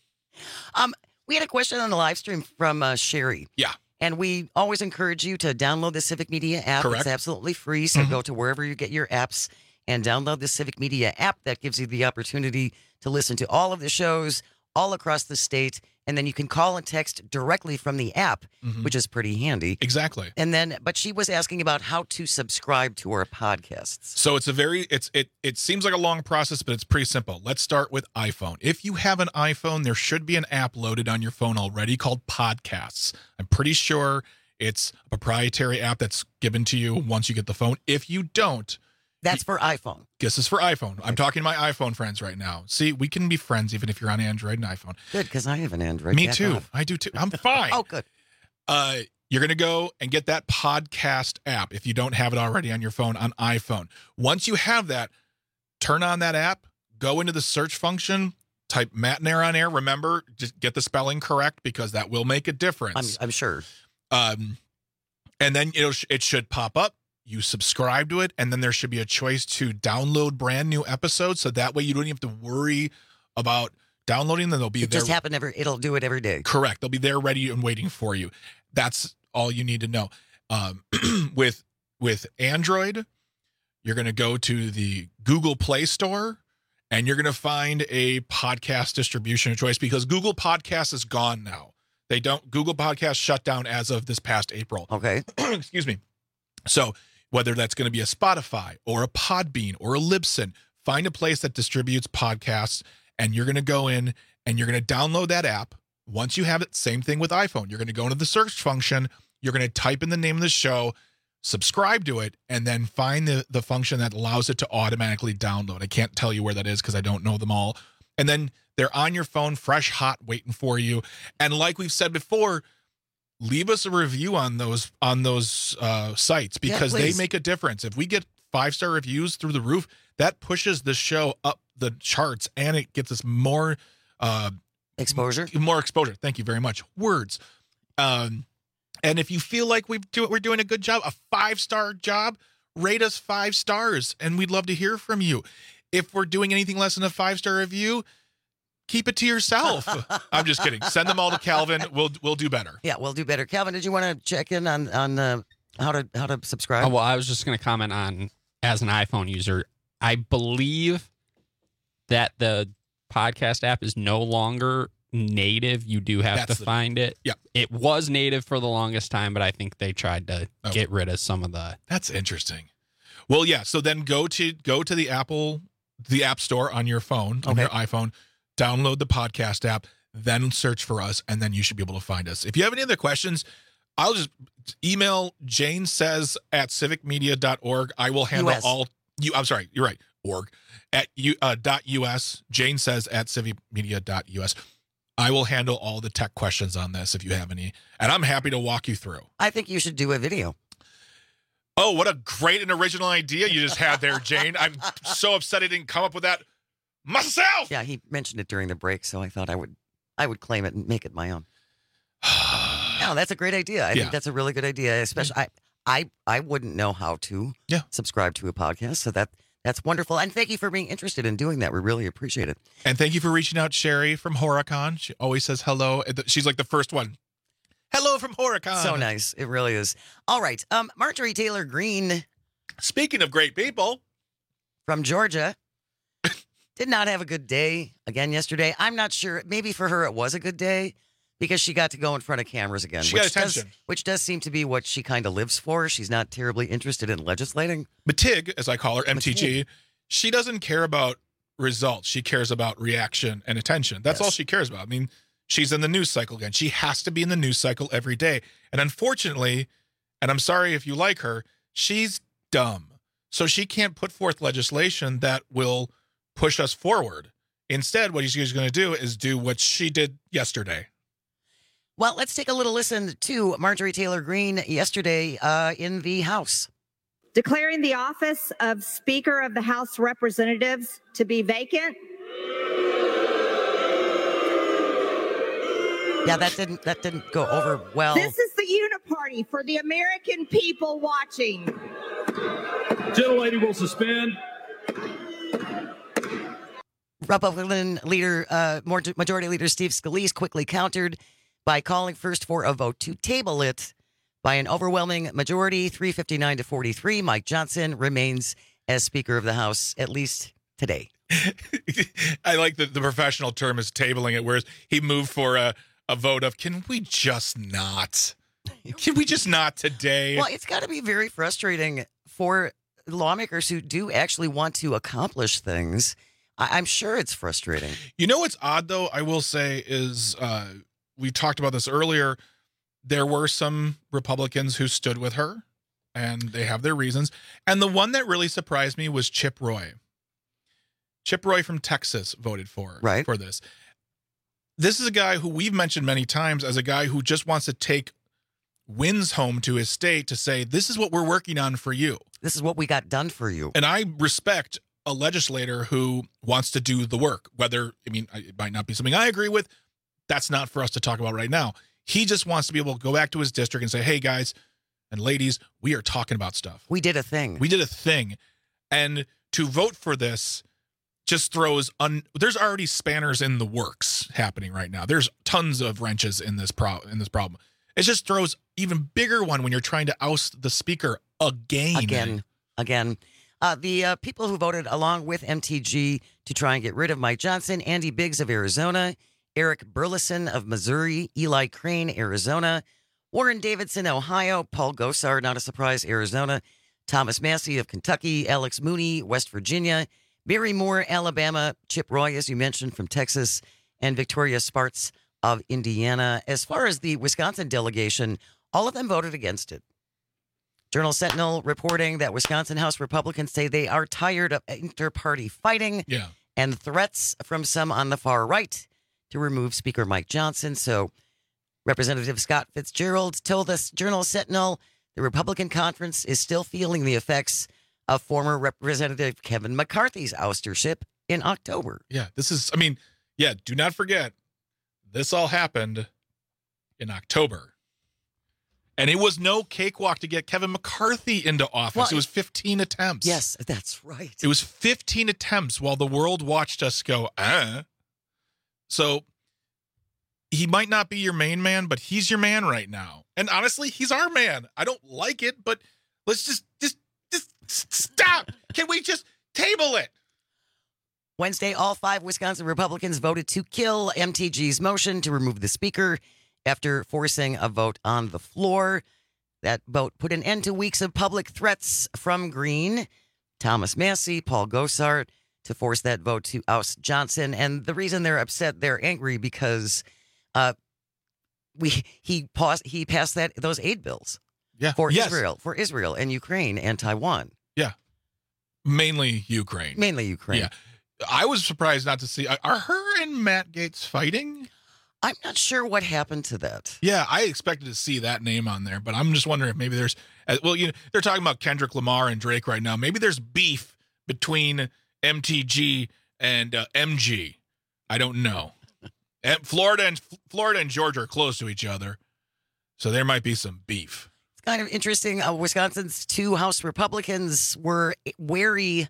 Um, we had a question on the live stream from uh, Sherry. Yeah. And we always encourage you to download the Civic Media app. Correct. It's absolutely free. So Mhm. go to wherever you get your apps and download the Civic Media app. That gives you the opportunity to listen to all of the shows all across the state. And then you can call and text directly from the app, Mhm. which is pretty handy. Exactly. And then, but she was asking about how to subscribe to our podcasts. So it's a very it's it it seems like a long process, but it's pretty simple. Let's start with iPhone. If you have an iPhone, there should be an app loaded on your phone already called Podcasts. I'm pretty sure it's a proprietary app that's given to you once you get the phone. If you don't, That's for iPhone. this is for iPhone. I'm talking to my iPhone friends right now. See, we can be friends even if you're on Android and iPhone. Good, because I have an Android. Me Back too. off. I do too. I'm fine. Oh, good. Uh, you're going to go and get that podcast app if you don't have it already on your phone on iPhone. Once you have that, turn on that app, go into the search function, type Matt and Air on Air. Remember, just get the spelling correct because that will make a difference. I'm, I'm sure. Um, and then it'll it should pop up. You subscribe to it, and then there should be a choice to download brand new episodes. So that way you don't even have to worry about downloading them. They'll be It there. just happened every, it'll do it every day. Correct. They'll be there ready and waiting for you. That's all you need to know. Um, with with Android, you're going to go to the Google Play Store and you're going to find a podcast distribution of choice because Google Podcasts is gone now. They don't Google Podcasts shut down as of this past April. Okay. Excuse me. So whether that's going to be a Spotify or a Podbean or a Libsyn, find a place that distributes podcasts and you're going to go in and you're going to download that app. Once you have it, same thing with iPhone. You're going to go into the search function. You're going to type in the name of the show, subscribe to it, and then find the, the function that allows it to automatically download. I can't tell you where that is because I don't know them all. And then they're on your phone, fresh, hot, waiting for you. And like we've said before, leave us a review on those on those uh, sites because Yeah, they please. make a difference. If we get five-star reviews through the roof, that pushes the show up the charts and it gets us more uh, exposure. More exposure. Thank you very much. Words. Um, and if you feel like we do, we're doing a good job, a five-star job, rate us five stars, and we'd love to hear from you. If we're doing anything less than a five-star review, keep it to yourself. I'm just kidding. Send them all to Calvin. We'll we'll do better. Yeah, we'll do better. Calvin, did you want to check in on on uh, how to how to subscribe? Oh, well, I was just going to comment on, as an iPhone user, I believe that the podcast app is no longer native. You do have That's to the- find it. Yep. It was native for the longest time, but I think they tried to Oh. get rid of some of the. That's interesting. Well, yeah. So then go to go to the Apple the App Store on your phone, on Okay. your iPhone, download the podcast app, then search for us, and then you should be able to find us. If you have any other questions, I'll just email Jane says at civic media dot org. I will handle U S. all you. I'm sorry, you're right. Org at you uh, dot us. Jane says at civic media dot us. I will handle all the tech questions on this if you have any, and I'm happy to walk you through. I think you should do a video. Oh, what a great and original idea you just had there, Jane. I'm so upset I didn't come up with that myself. Yeah, he mentioned it during the break, so I thought I would I would claim it and make it my own. No, that's a great idea. I Yeah. think that's a really good idea. Especially, I I I wouldn't know how to Yeah. subscribe to a podcast, so that That's wonderful. And thank you for being interested in doing that. We really appreciate it. And thank you for reaching out, Sherry from Horicon. She always says hello. She's like the first one. Hello from Horicon. So nice. It really is. All right. Um, Marjorie Taylor Greene. Speaking of great people. From Georgia. Did not have a good day again yesterday. I'm not sure. Maybe for her it was a good day because she got to go in front of cameras again. She which got attention. Does, which does seem to be what she kind of lives for. She's not terribly interested in legislating. Matig, as I call her, M T G, Matig. She doesn't care about results. She cares about reaction and attention. That's yes. all she cares about. I mean, she's in the news cycle again. She has to be in the news cycle every day. And unfortunately, and I'm sorry if you like her, she's dumb. So she can't put forth legislation that will push us forward. Instead, what she's going to do is do what she did yesterday. Well, let's take a little listen to Marjorie Taylor Greene yesterday uh, in the House. Declaring the office of Speaker of the House of Representatives to be vacant. Yeah, that didn't that didn't go over well. This is the uniparty for the American people watching. Gentlelady will suspend. Republican leader, uh, Majority Leader Steve Scalise quickly countered by calling first for a vote to table it by an overwhelming majority, three fifty-nine to forty-three. Mike Johnson remains as Speaker of the House, at least today. I like that the professional term is tabling it, whereas he moved for a, a vote of, can we just not? Can we just not today? Well, it's got to be very frustrating for lawmakers who do actually want to accomplish things. I- I'm sure it's frustrating. You know what's odd, though, I will say, is uh, we talked about this earlier. There were some Republicans who stood with her, and they have their reasons. And the one that really surprised me was Chip Roy. Chip Roy from Texas voted for, right. for this. This is a guy who we've mentioned many times as a guy who just wants to take wins home to his state to say, this is what we're working on for you. This is what we got done for you. And I respect a legislator who wants to do the work, whether, I mean, it might not be something I agree with. That's not for us to talk about right now. He just wants to be able to go back to his district and say, hey, guys and ladies, we are talking about stuff. We did a thing. We did a thing. And to vote for this just throws, un- there's already spanners in the works happening right now. There's tons of wrenches in this, pro- in this problem. It just throws even bigger one when you're trying to oust the speaker again. Again. Again. Uh, the uh, people who voted along with M T G to try and get rid of Mike Johnson, Andy Biggs of Arizona, Eric Burleson of Missouri, Eli Crane, Arizona, Warren Davidson, Ohio, Paul Gosar, not a surprise, Arizona, Thomas Massey of Kentucky, Alex Mooney, West Virginia, Barry Moore, Alabama, Chip Roy, as you mentioned, from Texas, and Victoria Spartz of Indiana. As far as the Wisconsin delegation, all of them voted against it. Journal Sentinel reporting that Wisconsin House Republicans say they are tired of inter-party fighting yeah. and threats from some on the far right to remove Speaker Mike Johnson. So Representative Scott Fitzgerald told us, Journal Sentinel, the Republican conference is still feeling the effects of former Representative Kevin McCarthy's oustership in October. Yeah, this is, I mean, yeah, do not forget, this all happened in October. And it was no cakewalk to get Kevin McCarthy into office. Well, it was fifteen attempts. Yes, that's right. It was fifteen attempts while the world watched us go, uh. So he might not be your main man, but he's your man right now. And honestly, he's our man. I don't like it, but let's just, just, just stop. Can we just table it? Wednesday, all five Wisconsin Republicans voted to kill M T G's motion to remove the speaker after forcing a vote on the floor. That vote put an end to weeks of public threats from Greene, Thomas Massey, Paul Gosar, to force that vote to oust Johnson. And the reason they're upset, they're angry because uh, we he paused, he passed that those aid bills yeah. for yes. Israel, for Israel and Ukraine and Taiwan. Yeah, mainly Ukraine. Mainly Ukraine. Yeah, I was surprised not to see. Are her and Matt Gaetz fighting? I'm not sure what happened to that. Yeah, I expected to see that name on there, but I'm just wondering if maybe there's, well, you know, they're talking about Kendrick Lamar and Drake right now. Maybe there's beef between M T G and uh, M G. I don't know. And Florida and Florida and Georgia are close to each other, so there might be some beef. It's kind of interesting. Uh, Wisconsin's two House Republicans were wary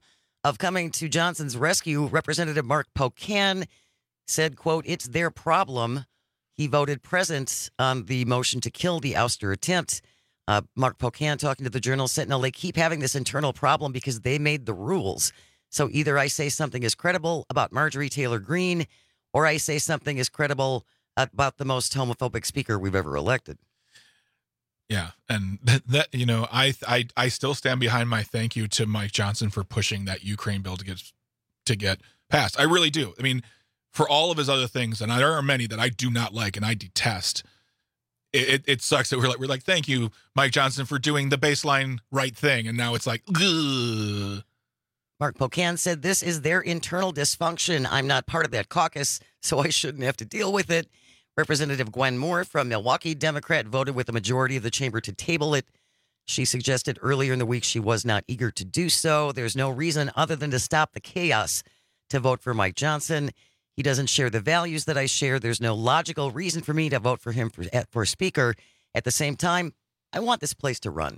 of coming to Johnson's rescue, Representative Mark Pocan said, quote, "It's their problem." He voted present on the motion to kill the ouster attempt. Uh, Mark Pocan talking to the Journal Sentinel, they keep having this internal problem because they made the rules. So either I say something is credible about Marjorie Taylor Greene, or I say something is credible about the most homophobic speaker we've ever elected. Yeah, and that, that you know, I, I I still stand behind my thank you to Mike Johnson for pushing that Ukraine bill to get to get passed. I really do. I mean, for all of his other things, and there are many that I do not like and I detest. It, it, it sucks that we're like we're like thank you, Mike Johnson, for doing the baseline right thing, and now it's like, ugh. Mark Pocan said, "This is their internal dysfunction. I'm not part of that caucus, so I shouldn't have to deal with it." Representative Gwen Moore from Milwaukee, Democrat, voted with a majority of the chamber to table it. She suggested earlier in the week she was not eager to do so. There's no reason other than to stop the chaos to vote for Mike Johnson. He doesn't share the values that I share. There's no logical reason for me to vote for him for, for speaker. At the same time, I want this place to run.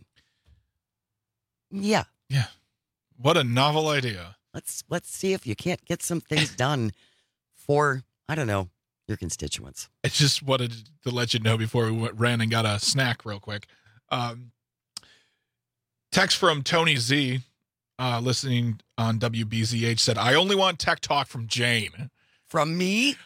Yeah. Yeah. What a novel idea. Let's let's see if you can't get some things done for, I don't know, your constituents. I just wanted to let you know before we went, ran and got a snack real quick. Um, text from Tony Z, uh, listening on W B Z H, said, "I only want tech talk from Jane." From me?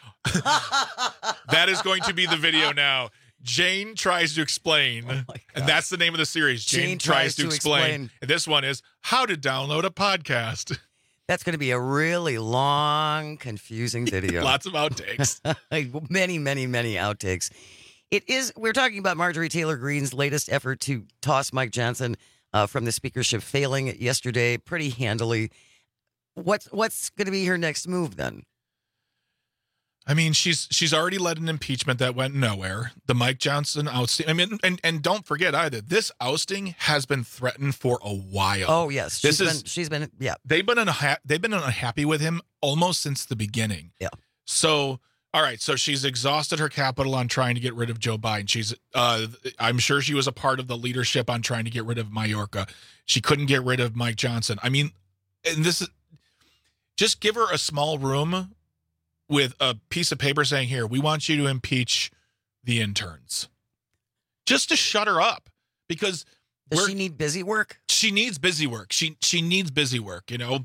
That is going to be the video now. Jane tries to explain, oh and that's the name of the series. Jane, Jane tries, tries to, to explain. explain. And this one is how to download a podcast. That's going to be a really long, confusing video. Lots of outtakes. many, many, many outtakes. It is. We're talking about Marjorie Taylor Greene's latest effort to toss Mike Johnson uh, from the speakership, failing yesterday pretty handily. What's what's going to be her next move then? I mean, she's she's already led an impeachment that went nowhere. The Mike Johnson ousting. I mean, and and don't forget either, this ousting has been threatened for a while. Oh yes, this she's is been, she's been yeah. They've been unha- they've been unhappy with him almost since the beginning. Yeah. So all right, so she's exhausted her capital on trying to get rid of Joe Biden. She's uh, I'm sure she was a part of the leadership on trying to get rid of Mayorkas. She couldn't get rid of Mike Johnson. I mean, and this is just give her a small room with a piece of paper saying, "Here, we want you to impeach the interns," just to shut her up. Because does she need busy work? She needs busy work. She she needs busy work. You know,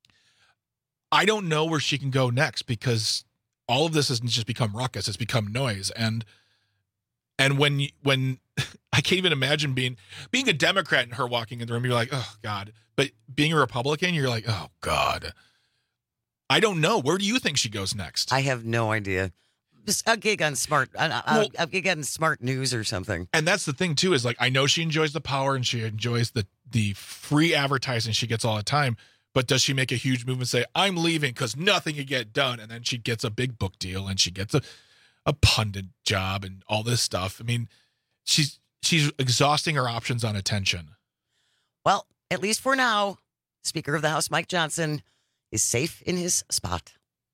I don't know where she can go next because all of this hasn't just become ruckus; it's become noise. And and when when I can't even imagine being being a Democrat and her walking in the room, you're like, oh God. But being a Republican, you're like, oh God. I don't know. Where do you think she goes next? I have no idea. Just a gig on smart, a, well, a gig on Smart News or something. And that's the thing too, is like, I know she enjoys the power and she enjoys the, the free advertising she gets all the time, but does she make a huge move and say, I'm leaving because nothing can get done? And then she gets a big book deal and she gets a, a pundit job and all this stuff. I mean, she's, she's exhausting her options on attention. Well, at least for now, Speaker of the House, Mike Johnson, is safe in his spot.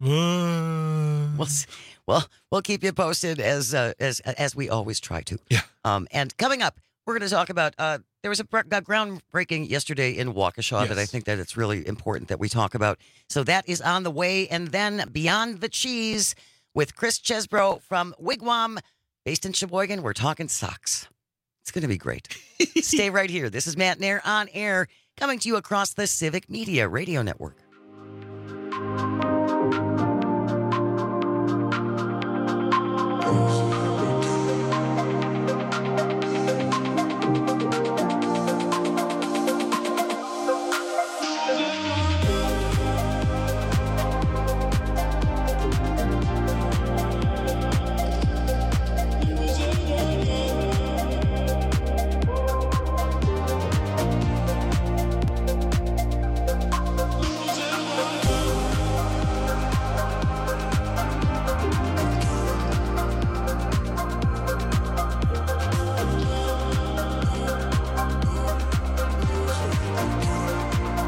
Uh, we'll, well, we'll keep you posted as uh, as as we always try to. Yeah. Um. And coming up, we're going to talk about. Uh, there was a, a groundbreaking yesterday in Waukesha yes. that I think that it's really important that we talk about. So that is on the way, and then Beyond the Cheese with Chris Chesbro from Wigwam, based in Sheboygan. We're talking socks. It's going to be great. Stay right here. This is Matt Nair on air, coming to you across the Civic Media Radio Network.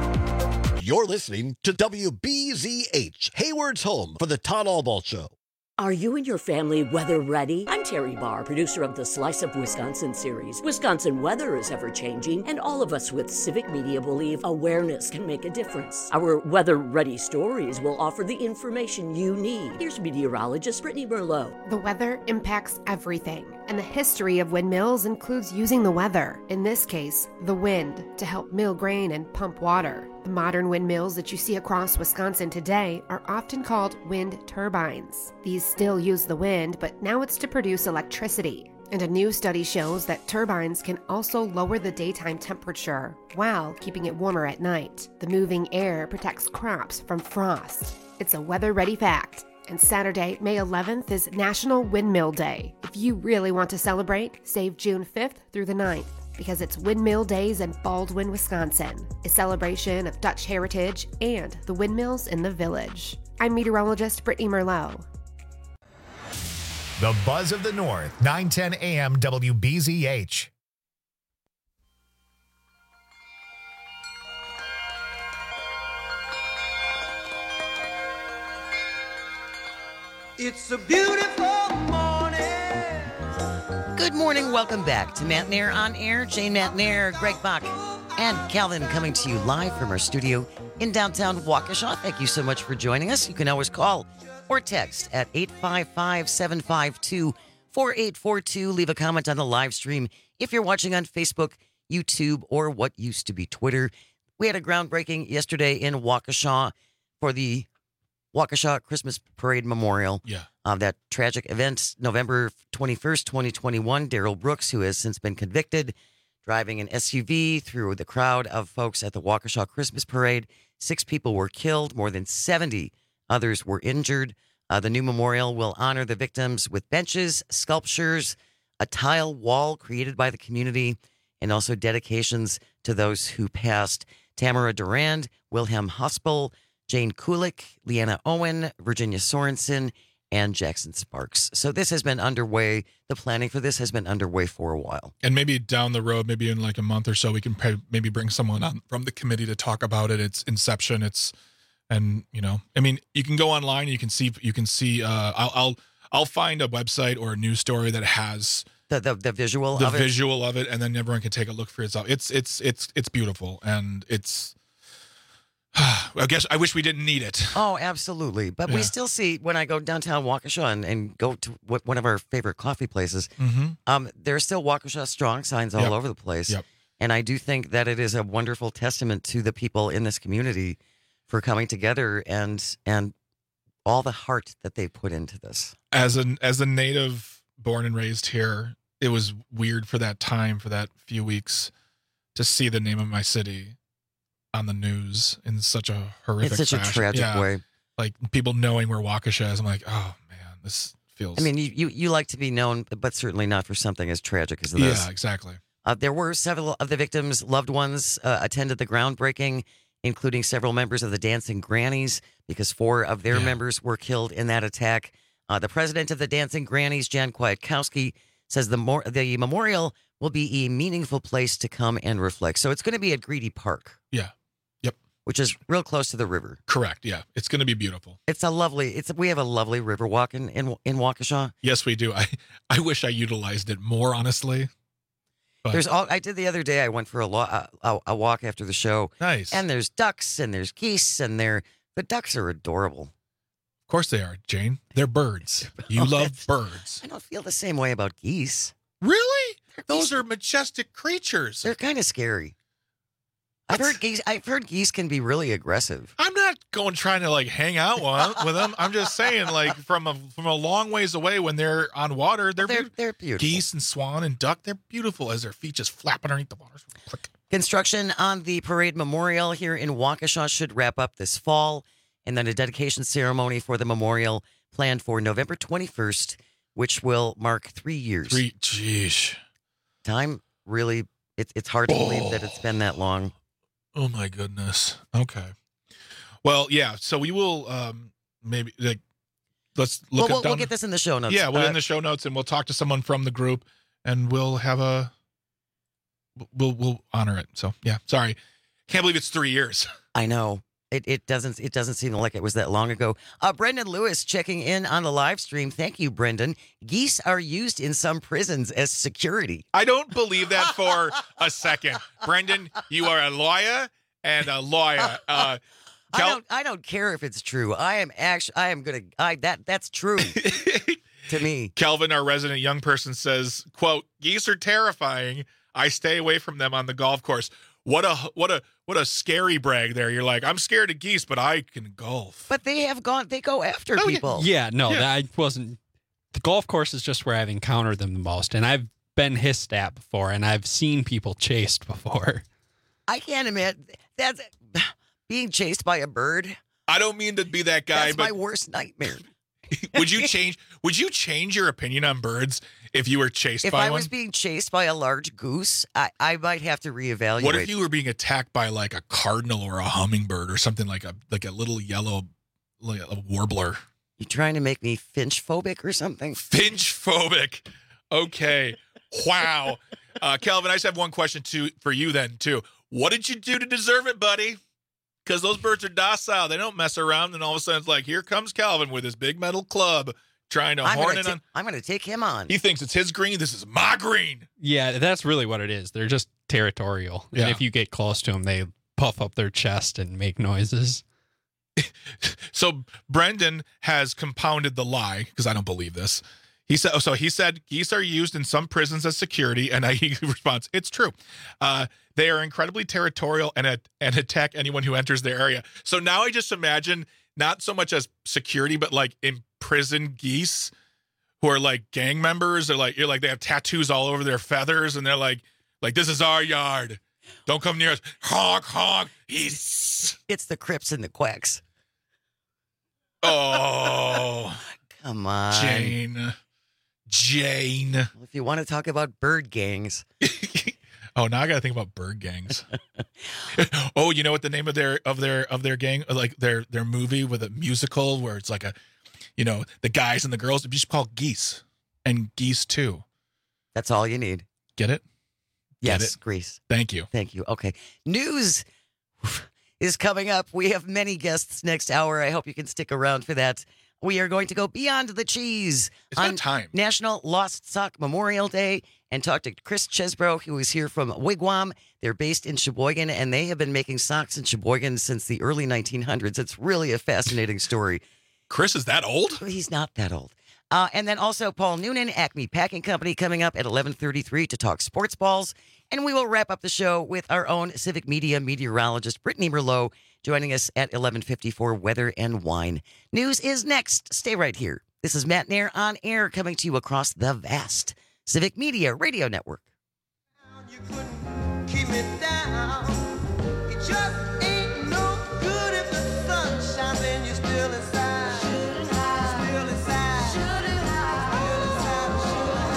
You're listening to W B Z H, Hayward's home for the Todd Albaugh Show. Are you and your family weather ready? I'm Terry Barr, producer of the Slice of Wisconsin series. Wisconsin weather is ever-changing, and all of us with Civic Media believe awareness can make a difference. Our weather-ready stories will offer the information you need. Here's meteorologist Brittany Merlot. The weather impacts everything, and the history of windmills includes using the weather, in this case, the wind, to help mill grain and pump water. The modern windmills that you see across Wisconsin today are often called wind turbines. These still use the wind, but now it's to produce electricity. And a new study shows that turbines can also lower the daytime temperature while keeping it warmer at night. The moving air protects crops from frost. It's a weather-ready fact. And Saturday, May eleventh is National Windmill Day. If you really want to celebrate, save June fifth through the ninth. Because it's Windmill Days in Baldwin, Wisconsin, a celebration of Dutch heritage and the windmills in the village. I'm meteorologist Brittany Merlot. The Buzz of the North, nine ten A M W B Z H. It's a beautiful morning. Good morning. Welcome back to Matt Nair on Air. Jane Matt Nair, Greg Bach, and Calvin coming to you live from our studio in downtown Waukesha. Thank you so much for joining us. You can always call or text at eight five five, seven five two, four eight four two. Leave a comment on the live stream if you're watching on Facebook, YouTube, or what used to be Twitter. We had a groundbreaking yesterday in Waukesha for the Waukesha Christmas Parade Memorial. Yeah. Uh, that tragic event, November twenty-first, twenty twenty-one. Daryl Brooks, who has since been convicted, driving an S U V through the crowd of folks at the Waukesha Christmas Parade. Six people were killed. More than seventy others were injured. Uh, the new memorial will honor the victims with benches, sculptures, a tile wall created by the community, and also dedications to those who passed. Tamara Durand, Wilhelm Hospel, Jane Kulik, Leanna Owen, Virginia Sorensen, and Jackson Sparks. So this has been underway. The planning for this has been underway for a while. And maybe down the road, maybe in like a month or so, we can pay, maybe bring someone on from the committee to talk about it. It's inception. It's, and you know, I mean, you can go online. You can see. You can see. Uh, I'll I'll I'll find a website or a news story that has the the, the visual the of visual it. of it, and then everyone can take a look for itself. It's it's it's it's beautiful, and it's. I guess I wish we didn't need it. Oh, absolutely. But Yeah. we still see when I go downtown Waukesha and, and go to what, one of our favorite coffee places, Mm-hmm. um, there's still Waukesha Strong signs all Yep. over the place. Yep. And I do think that it is a wonderful testament to the people in this community for coming together and and all the heart that they put into this. As an as a native born and raised here, it was weird for that time, for that few weeks, to see the name of my city on the news in such a horrific It's such a fashion. tragic Yeah. way. Like people knowing where Waukesha is, I'm like, oh man, this feels. I mean, you, you, you like to be known, but certainly not for something as tragic as this. yeah, exactly. Uh, there were several of the victims' loved ones uh, attended the groundbreaking, including several members of the Dancing Grannies, because four of their Yeah. members were killed in that attack. Uh, the president of the Dancing Grannies, Jan Kwiatkowski, says the, mor- the memorial will be a meaningful place to come and reflect. So it's going to be at Greedy Park. Yeah. Yep. Which is real close to the river. Correct. Yeah, it's going to be beautiful. It's a lovely. It's we have a lovely river walk in in, in Waukesha. Yes, we do. I I wish I utilized it more, honestly. But There's all I did the other day. I went for a, lo- a a walk after the show. Nice. And there's ducks and there's geese and they're the ducks are adorable. Of course they are, Jane. They're birds. You Oh, love that's- birds. I don't feel the same way about geese. Really? Those are majestic creatures. They're kind of scary. I've heard geese. I've heard geese can be really aggressive. I'm not going trying to like hang out with with them. I'm just saying, like from a from a long ways away when they're on water, they're They're beau- they're beautiful. geese and swan and duck. They're beautiful as their feet just flap underneath the water. Click. Construction on the parade memorial here in Waukesha should wrap up this fall, and then a dedication ceremony for the memorial planned for November twenty-first, which will mark three years. Three, jeez. Time really, it's it's hard to believe that it's been that long. Oh my goodness. Okay. Well, yeah. So we will um maybe like let's look Well, at we'll, we'll down- get this in the show notes. Yeah, we'll Uh, in the show notes and we'll talk to someone from the group and we'll have a we'll we'll honor it. So yeah, sorry. Can't believe it's three years. I know. It, it doesn't it doesn't seem like it was that long ago. Uh, Brendan Lewis checking in on the live stream. Thank you, Brendan. Geese are used in some prisons as security. I don't believe that for a second. Brendan, you are a lawyer and a lawyer. Uh, I don't I don't care if it's true. I am actually I am gonna I that that's true to me. Kelvin, our resident young person, says, quote, geese are terrifying. I stay away from them on the golf course. What a what a what a scary brag there. You're like, I'm scared of geese, but I can golf. But they have gone they go after Oh, yeah. people. Yeah, no, Yeah. that wasn't. The golf course is just where I've encountered them the most, and I've been hissed at before, and I've seen people chased before. I can't imagine that's being chased by a bird. I don't mean to be that guy, That's but my worst nightmare. would you change would you change your opinion on birds if you were chased If by I one? was being chased by a large goose, I, I might have to reevaluate. What if you were being attacked by like a cardinal or a hummingbird or something like a like a little yellow like a warbler? You trying to make me finch phobic or something? Finch phobic. Okay. Wow. Uh, Calvin, I just have one question to for you then too. What did you do to deserve it, buddy? Because those birds are docile. They don't mess around. And all of a sudden it's like, here comes Calvin with his big metal club trying to I'm horn gonna in ta- on. I'm going to take him on. He thinks it's his green. This is my green. Yeah, that's really what it is. They're just territorial. Yeah. And if you get close to them, they puff up their chest and make noises. So Brendan has compounded the lie because I don't believe this. He said, so he said geese are used in some prisons as security, and I, he responds, it's true. Uh, they are incredibly territorial and at, and attack anyone who enters their area. So now I just imagine not so much as security, but like imprisoned geese who are like gang members. They're like you're like they have tattoos all over their feathers, and they're like like this is our yard. Don't come near us. Honk honk. He's It's the Crips and the Quacks. oh Come on. Jane. Jane. If you want to talk about bird gangs. Oh, now I gotta think about bird gangs. Oh, you know what the name of their of their of their gang, like their their movie with a musical where it's like a, you know, the guys and the girls. It'd be just called Geese and Geese Two. That's all you need. Get it? Get Yes, it? Grease. Thank you. Thank you. Okay. News is coming up. We have many guests next hour. I hope you can stick around for that. We are going to go beyond the cheese It's on not time. National Lost Sock Memorial Day and talk to Chris Chesbro, who is here from Wigwam. They're based in Sheboygan, and they have been making socks in Sheboygan since the early nineteen hundreds. It's really a fascinating story. Chris is that old? He's not that old. Uh, and then also Paul Noonan, Acme Packing Company, coming up at eleven thirty-three to talk sports balls. And we will wrap up the show with our own Civic Media meteorologist, Brittany Merlot, joining us at eleven fifty-four, Weather and Wine. News is next. Stay right here. This is Matt Nair on air, coming to you across the vast Civic Media Radio Network. Keep me down. It just ain't no good if the sun shines and you're still inside. Shouldn't I? Still inside. Shouldn't I? Still inside. Shouldn't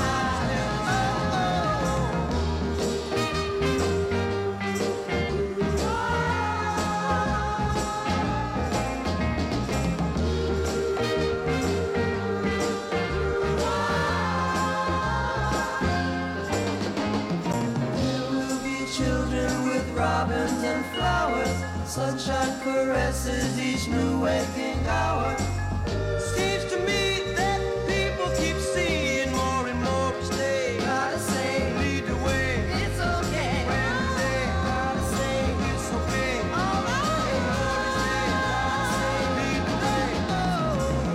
children with robins and flowers, sunshine caresses each new waking hour. Seems to me that people keep seeing more and more each day. Gotta say, lead the way. It's okay. Wednesday, gotta say, it's okay. All right. Thursday, gotta say, lead the way.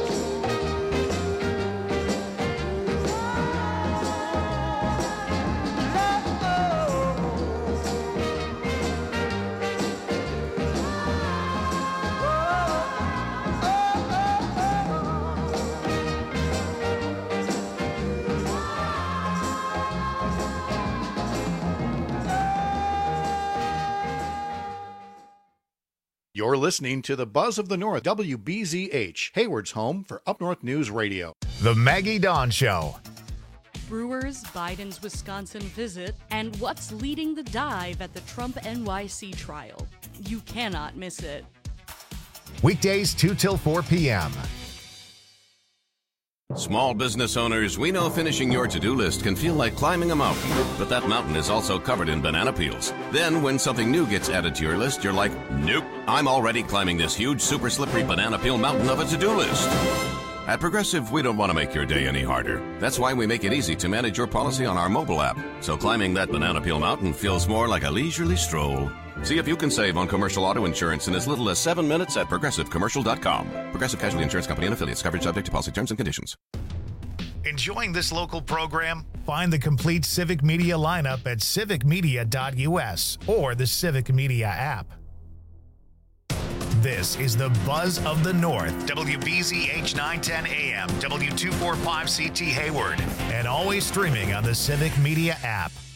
You're listening to the Buzz of the North, W B Z H, Hayward's home for Up North News Radio. The Maggie Dawn Show. Brewers, Biden's Wisconsin visit, and what's leading the dive at the Trump N Y C trial. You cannot miss it. Weekdays two till four p.m. Small business owners, we know finishing your to-do list can feel like climbing a mountain, but that mountain is also covered in banana peels. Then when something new gets added to your list, you're like, nope, I'm already climbing this huge, super slippery banana peel mountain of a to-do list. At Progressive, we don't want to make your day any harder. That's why we make it easy to manage your policy on our mobile app, so climbing that banana peel mountain feels more like a leisurely stroll. See if you can save on commercial auto insurance in as little as seven minutes at progressive commercial dot com. Progressive Casualty Insurance Company and affiliates. Coverage subject to policy terms and conditions. Enjoying this local program? Find the complete Civic Media lineup at civic media dot U S or the Civic Media app. This is the Buzz of the North, W B Z H nine ten A M, W two forty-five C T Hayward, and always streaming on the Civic Media app.